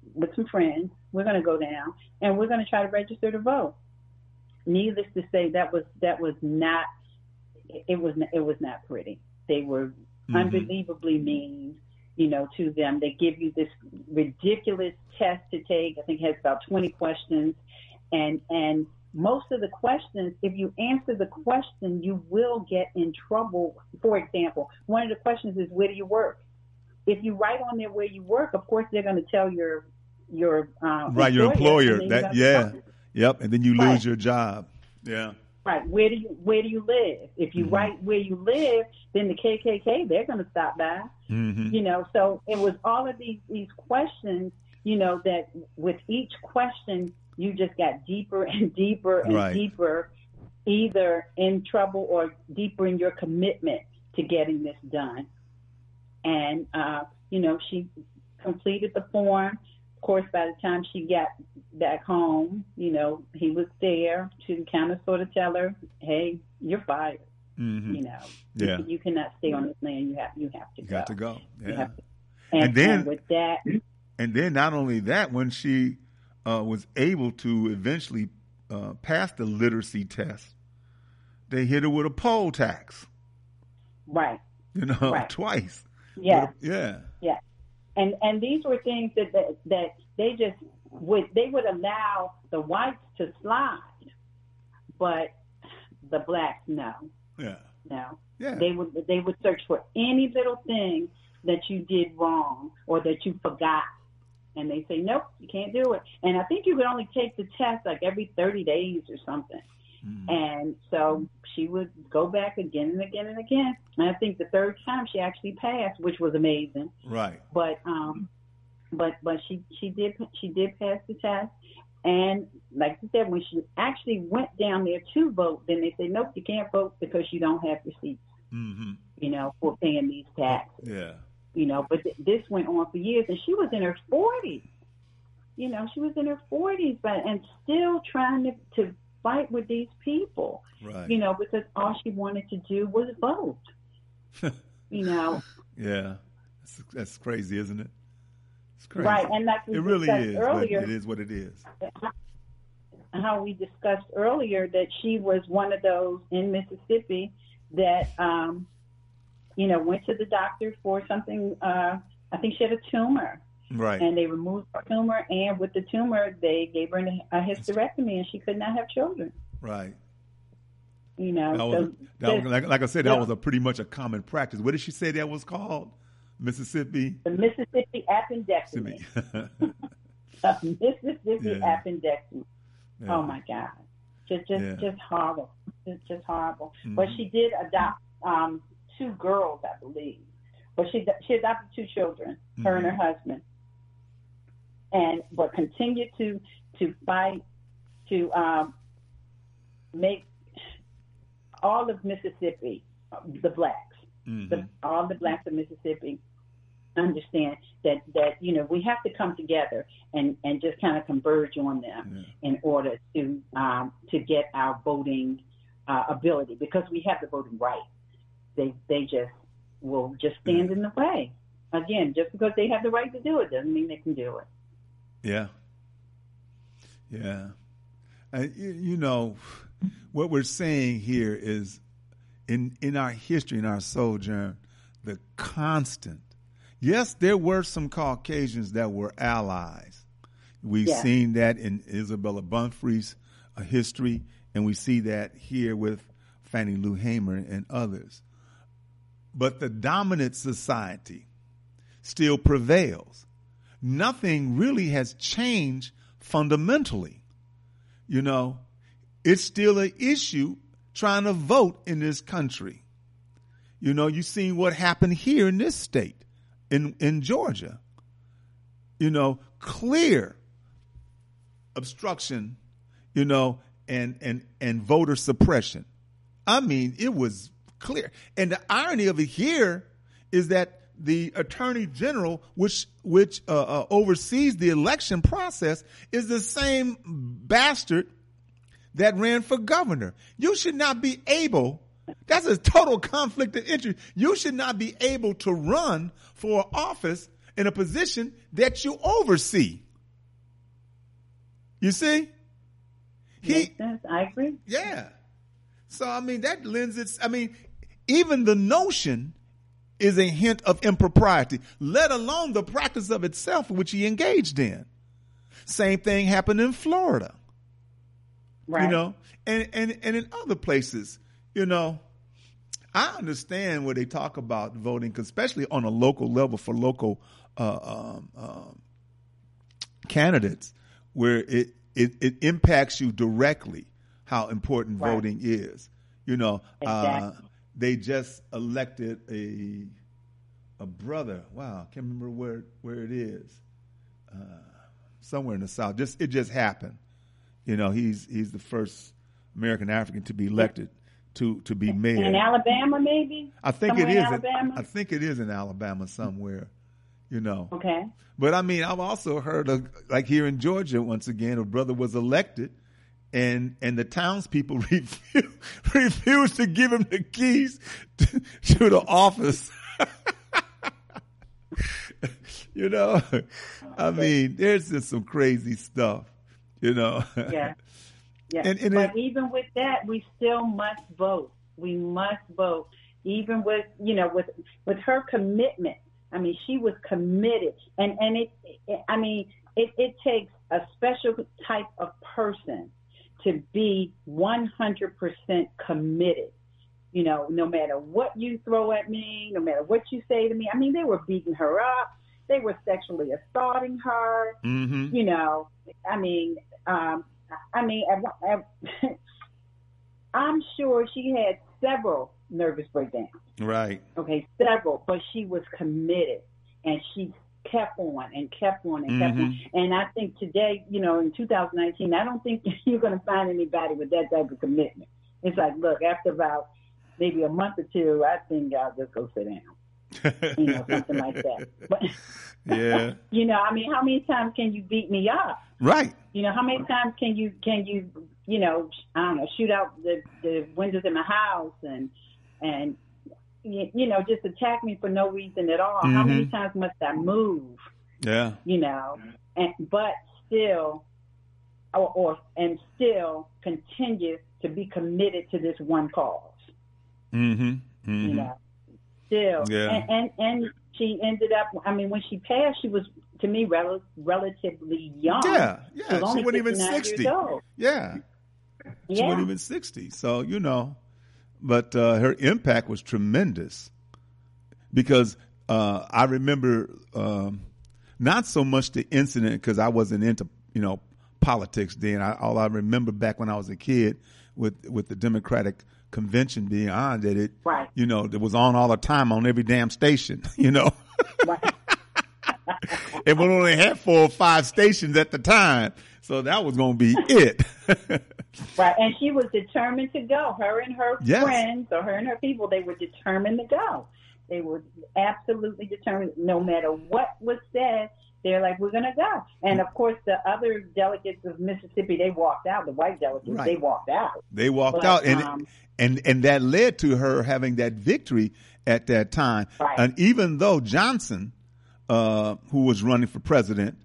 with some friends. We're going to go down and we're going to try to register to vote. Needless to say, that was not. It was not pretty. They were unbelievably mean, to them. They give you this ridiculous test to take. I think it has about 20 questions, and most of the questions, if you answer the question, you will get in trouble. For example, one of the questions is, where do you work? If you write on there where you work, of course they're going to tell your
right, your employer. Yep, and then you lose your job. Yeah.
Right. Where do you live? If you write where you live, then the KKK, they're going to stop by. So it was all of these questions, that with each question you just got deeper and deeper and deeper, either in trouble or deeper in your commitment to getting this done. And she completed the form. Of course, by the time she got back home, he was there to kind of sort of tell her, "Hey, you're fired." You cannot stay on this land. You have to go.
Got to go. Yeah.
And then with that,
and then not only that, when she was able to eventually pass the literacy test, they hit her with a poll tax.
Right.
Twice.
Yeah.
Yeah.
Yeah. And these were things that they just would allow the whites to slide, but the blacks, no.
Yeah.
No.
Yeah.
They would search for any little thing that you did wrong or that you forgot. And they say, nope, you can't do it. And I think you could only take the test like every 30 days or something. And so she would go back again and again and again. And I think the third time she actually passed, which was amazing.
Right.
But she did pass the test. And like I said, when she actually went down there to vote, then they said, nope, you can't vote because you don't have receipts, for paying these taxes.
Yeah.
But this went on for years, and she was in her 40s. She was in her 40s, and still trying to fight with these people,
right?
Because all she wanted to do was vote.
Yeah, that's crazy, isn't it? It's crazy,
right? And like we
it really is.
Earlier,
it is what it is.
How we discussed earlier that she was one of those in Mississippi that went to the doctor for something. I think she had a tumor.
Right.
And they removed her tumor, and with the tumor, they gave her a hysterectomy, and she could not have children.
Right.
That
was, like I said, that was pretty much a common practice. What did she say that was called? Mississippi?
The Mississippi appendectomy. Mississippi appendectomy. Yeah. Oh, my God. Just horrible. Just horrible. But she did adopt 2 girls, I believe. But she adopted 2 children, her and her husband. But continued to fight to make all of Mississippi, the blacks, all the blacks of Mississippi, understand that we have to come together and just kind of converge on them in order to get our voting ability, because we have the voting right. They just will just stand in the way. Again, just because they have the right to do it doesn't mean they can do it.
Yeah. Yeah. What we're saying here is in our history, in our sojourn, the constant. Yes, there were some Caucasians that were allies. We've seen that in Isabella Bunfrey's history, and we see that here with Fannie Lou Hamer and others. But the dominant society still prevails. Nothing really has changed fundamentally. It's still an issue trying to vote in this country. You've seen what happened here in this state, in Georgia. Clear obstruction, and voter suppression. I mean, it was clear. And the irony of it here is that the Attorney General, which oversees the election process, is the same bastard that ran for governor. You should not be able, that's a total conflict of interest. You should not be able to run for office in a position that you oversee. You see?
Makes sense. I agree.
Yeah. So, I mean, that lends its, I mean, even the notion is a hint of impropriety, let alone the practice of itself, which he engaged in. Same thing happened in Florida.
Right.
You know, and in other places, you know, I understand where they talk about voting, 'cause especially on a local level for local candidates, where it impacts you directly how important
Right.
voting is. You know,
Exactly.
they just elected a brother. Wow, I can't remember where it is. Somewhere in the South. It just happened. You know, he's the first American African to be elected to be mayor.
In Alabama, maybe?
I think
Somewhere
it
in
is.
Alabama?
I think it is in Alabama somewhere. You know.
Okay.
But I mean, I've also heard of, like here in Georgia, once again, a brother was elected, and the townspeople refused to give him the keys to the office. You know, I mean, there's just some crazy stuff. You know.
Yeah. Yeah.
And
but even with that, we still must vote. We must vote. Even with, you know, with her commitment. I mean, she was committed. And it takes a special type of person to be 100% committed. You know, no matter what you throw at me, no matter what you say to me. I mean, they were beating her up. They were sexually assaulting her.
Mm-hmm.
You know, I'm sure she had several nervous breakdowns.
Right.
Okay, several, but she was committed, and she kept on and kept on and kept on. And I think today, you know, in 2019, I don't think you're going to find anybody with that type of commitment. It's like, look, after about maybe a month or two, I think I'll just go sit down. You know, something like that. But,
yeah.
You know, I mean, how many times can you beat me up?
Right.
You know, how many times can you, you know, I don't know, shoot out the windows in my house and you know, just attack me for no reason at all? How many times must I move?
Yeah.
You know, but still, and still continue to be committed to this one cause. You know, still,
yeah.
and she ended up. I mean, when she passed, she was, to me, relatively young.
Yeah,
She
yeah.
was
She
only
wasn't even
59
60.
years old.
Yeah. She
Yeah.
wasn't even 60. So, you know, but her impact was tremendous because I remember not so much the incident, because I wasn't into, you know, politics then. All I remember back when I was a kid with the Democratic Convention being on, that it,
Right.
you know, it was on all the time on every damn station, you know.
Right.
It would only have 4 or 5 stations at the time, so that was going to be it.
Right, and she was determined to go. Her and her
Yes.
friends, or her and her people, they were determined to go. They were absolutely determined. No matter what was said, they're like, we're going to go. And, of course, the other delegates of Mississippi, they walked out. The white delegates,
Right.
they walked out.
They walked
But,
out, and that led to her having that victory at that time.
Right.
And even though Johnson, who was running for president,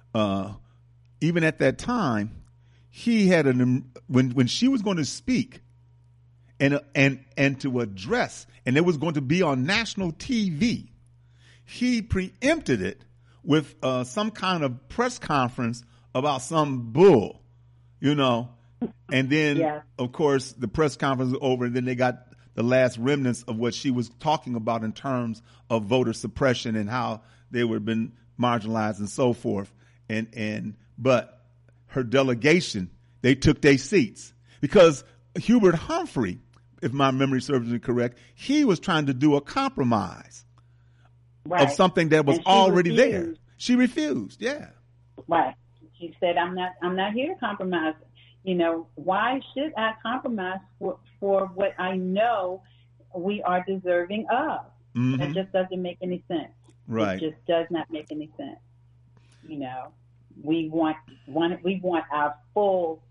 even at that time, he had when she was going to speak and to address, and it was going to be on national TV, he preempted it with some kind of press conference about some bull, you know. And then,
Yeah.
of course, the press conference was over, and then they got the last remnants of what she was talking about in terms of voter suppression and how they were been marginalized and so forth. But her delegation, they took their seats because Hubert Humphrey, if my memory serves me correct, he was trying to do a compromise
Right.
of something that was
And she
already there.
refused.
She refused. Yeah.
Right. She said, I'm not here to compromise. You know, why should I compromise for what I know we are deserving of? That just doesn't make any sense.
Right.
It just does not make any sense. You know, we want our full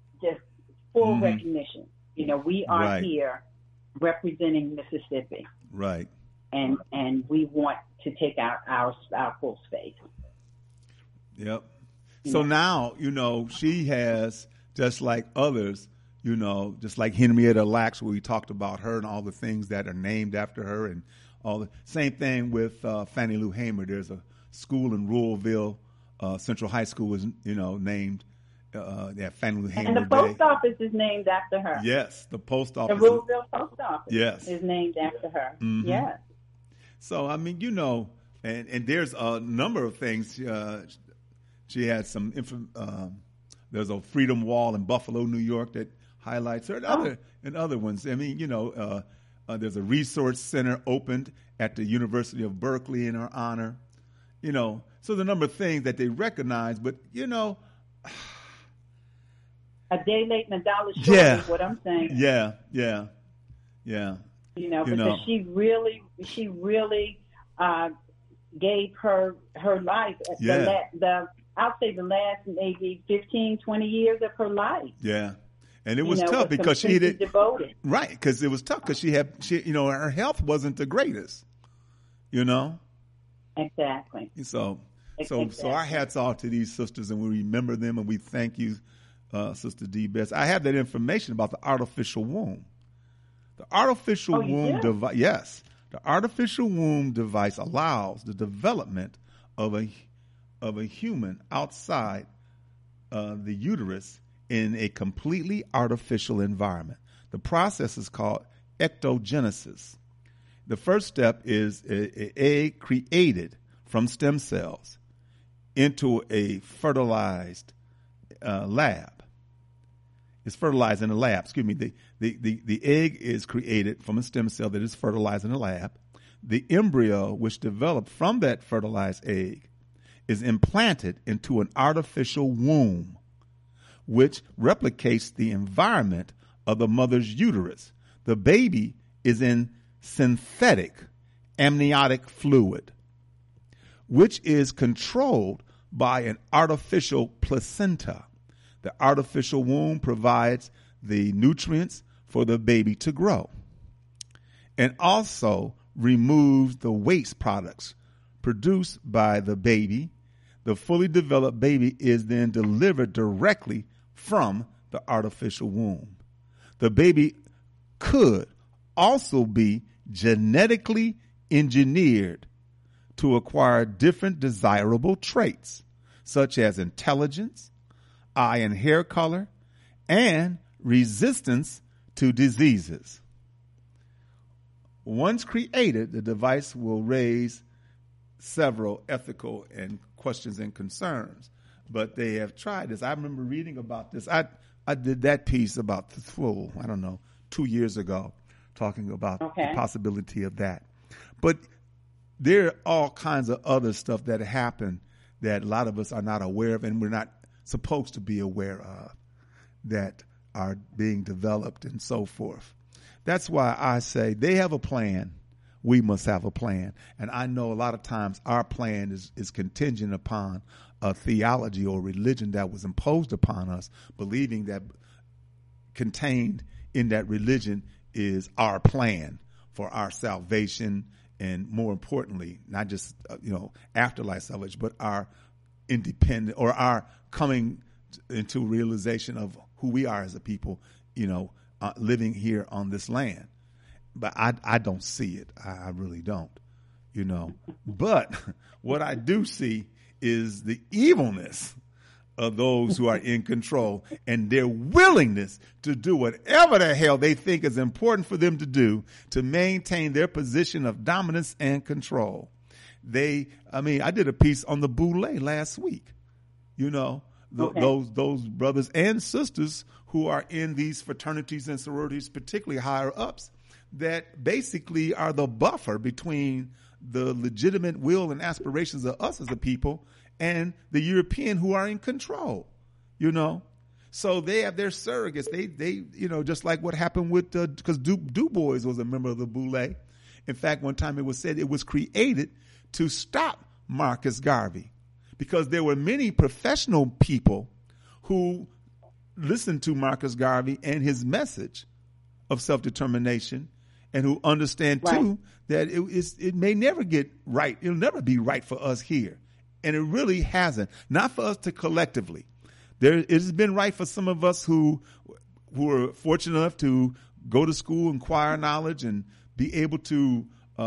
recognition. You know, we are
Right.
here representing Mississippi,
Right.
and we want to take our full space.
Yep.
You
So now, she has, just like others, just like Henrietta Lacks, where we talked about her and all the things that are named after her, and all the same thing with Fannie Lou Hamer. There's a school in Ruralville, Central High School was, named Fannie Lou Hamer
Day. And the post office is named after her.
Yes, the post office.
The Ruralville post office
is
named after her.
Mm-hmm.
Yes.
So, I mean, and there's a number of things. She had some there's a Freedom Wall in Buffalo, New York that highlights her, and other ones. I mean, there's a resource center opened at the University of Berkeley in her honor. So the number of things that they recognize, but
a day late and a dollar short is what I'm saying.
Yeah.
Because she really gave her life. I'll say the last maybe 15, 20 years of her life.
Yeah. And it was tough because she did
devoted.
Right, because it was tough because she her health wasn't the greatest.
Exactly.
So our hats off to these sisters, and we remember them, and we thank you, Sister D. Best. I have that information about the artificial womb. The artificial womb device. Yes, the artificial womb device allows the development of a human outside the uterus in a completely artificial environment. The process is called ectogenesis. The first step is an egg created from stem cells into a fertilized lab. It's fertilized in a lab. Excuse me. The egg is created from a stem cell that is fertilized in a lab. The embryo, which developed from that fertilized egg, is implanted into an artificial womb, which replicates the environment of the mother's uterus. The baby is in synthetic amniotic fluid, which is controlled by an artificial placenta. The artificial womb provides the nutrients for the baby to grow and also removes the waste products produced by the baby. The fully developed baby is then delivered directly from the artificial womb. The baby could also be genetically engineered to acquire different desirable traits, such as intelligence, eye and hair color, and resistance to diseases. Once created, the device will raise several ethical and questions and concerns, but they have tried this. I remember reading about this. I did that piece about 2 years ago, talking about the possibility of that. But there are all kinds of other stuff that happen that a lot of us are not aware of, and we're not supposed to be aware of, that are being developed and so forth. That's why I say they have a plan. We must have a plan. And I know a lot of times our plan is contingent upon a theology or religion that was imposed upon us, believing that contained in that religion is our plan for our salvation, and more importantly, not just afterlife salvation, but our independent or our coming into realization of who we are as a people, living here on this land. But I don't see it. I really don't, But what I do see is the evilness of those who are in control and their willingness to do whatever the hell they think is important for them to do to maintain their position of dominance and control. I did a piece on the Boule last week, those brothers and sisters who are in these fraternities and sororities, particularly higher ups, that basically are the buffer between the legitimate will and aspirations of us as a people and the European who are in control, So they have their surrogates. They just like what happened with, because Du Bois was a member of the Boule. In fact, one time it was said it was created to stop Marcus Garvey, because there were many professional people who listened to Marcus Garvey and his message of self-determination, and who understand too that it may never get right. It'll never be right for us here And it really hasn't. Not for us to collectively. It has been right for some of us who are fortunate enough to go to school, acquire knowledge, and be able to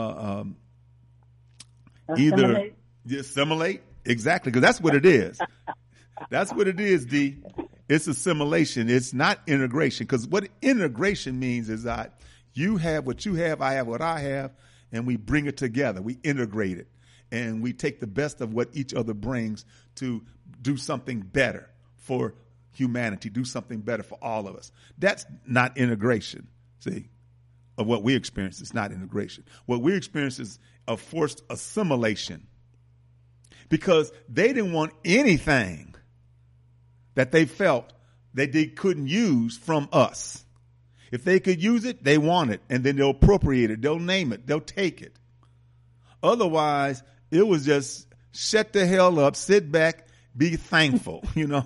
either assimilate. Exactly, because that's what it is. That's what it is, D. It's assimilation. It's not integration. Because what integration means is that you have what you have, I have what I have, and we bring it together. We integrate it. And we take the best of what each other brings to do something better for humanity, do something better for all of us. That's not integration, see, of what we experience. It's not integration. What we experience is a forced assimilation because they didn't want anything that they felt that they couldn't use from us. If they could use it, they want it, and then they'll appropriate it. They'll name it. They'll take it. Otherwise, it was just shut the hell up, sit back, be thankful, you know.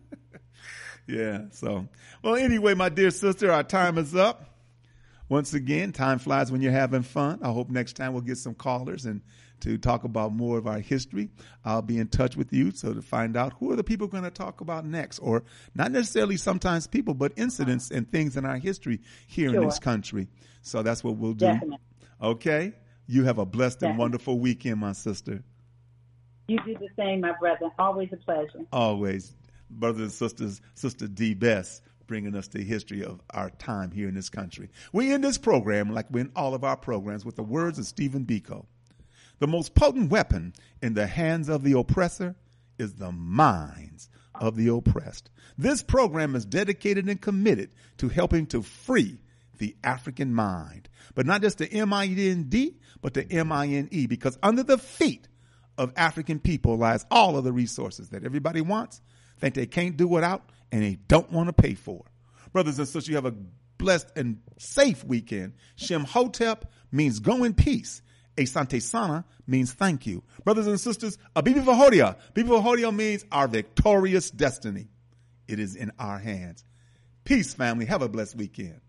Yeah. So, well, anyway, my dear sister, our time is up. Once again, time flies when you're having fun. I hope next time we'll get some callers and to talk about more of our history. I'll be in touch with you so to find out who are the people going to talk about next, or not necessarily sometimes people, but incidents and things in our history here in this country. So that's what we'll do.
Definitely.
Okay. You have a blessed and wonderful weekend, my sister.
You do the same, my brother. Always a pleasure.
Always. Brothers and sisters, Sister D. Best, bringing us the history of our time here in this country. We end this program, like we end all of our programs, with the words of Stephen Biko. The most potent weapon in the hands of the oppressor is the minds of the oppressed. This program is dedicated and committed to helping to free the African mind. But not just the M-I-N-D, but the M-I-N-E, because under the feet of African people lies all of the resources that everybody wants, think they can't do without, and they don't want to pay for. Brothers and sisters, you have a blessed and safe weekend. Shem Hotep means go in peace. Asante Sana means thank you. Brothers and sisters, Abibi Vahodia. Abibi Vahodia means our victorious destiny. It is in our hands. Peace, family. Have a blessed weekend.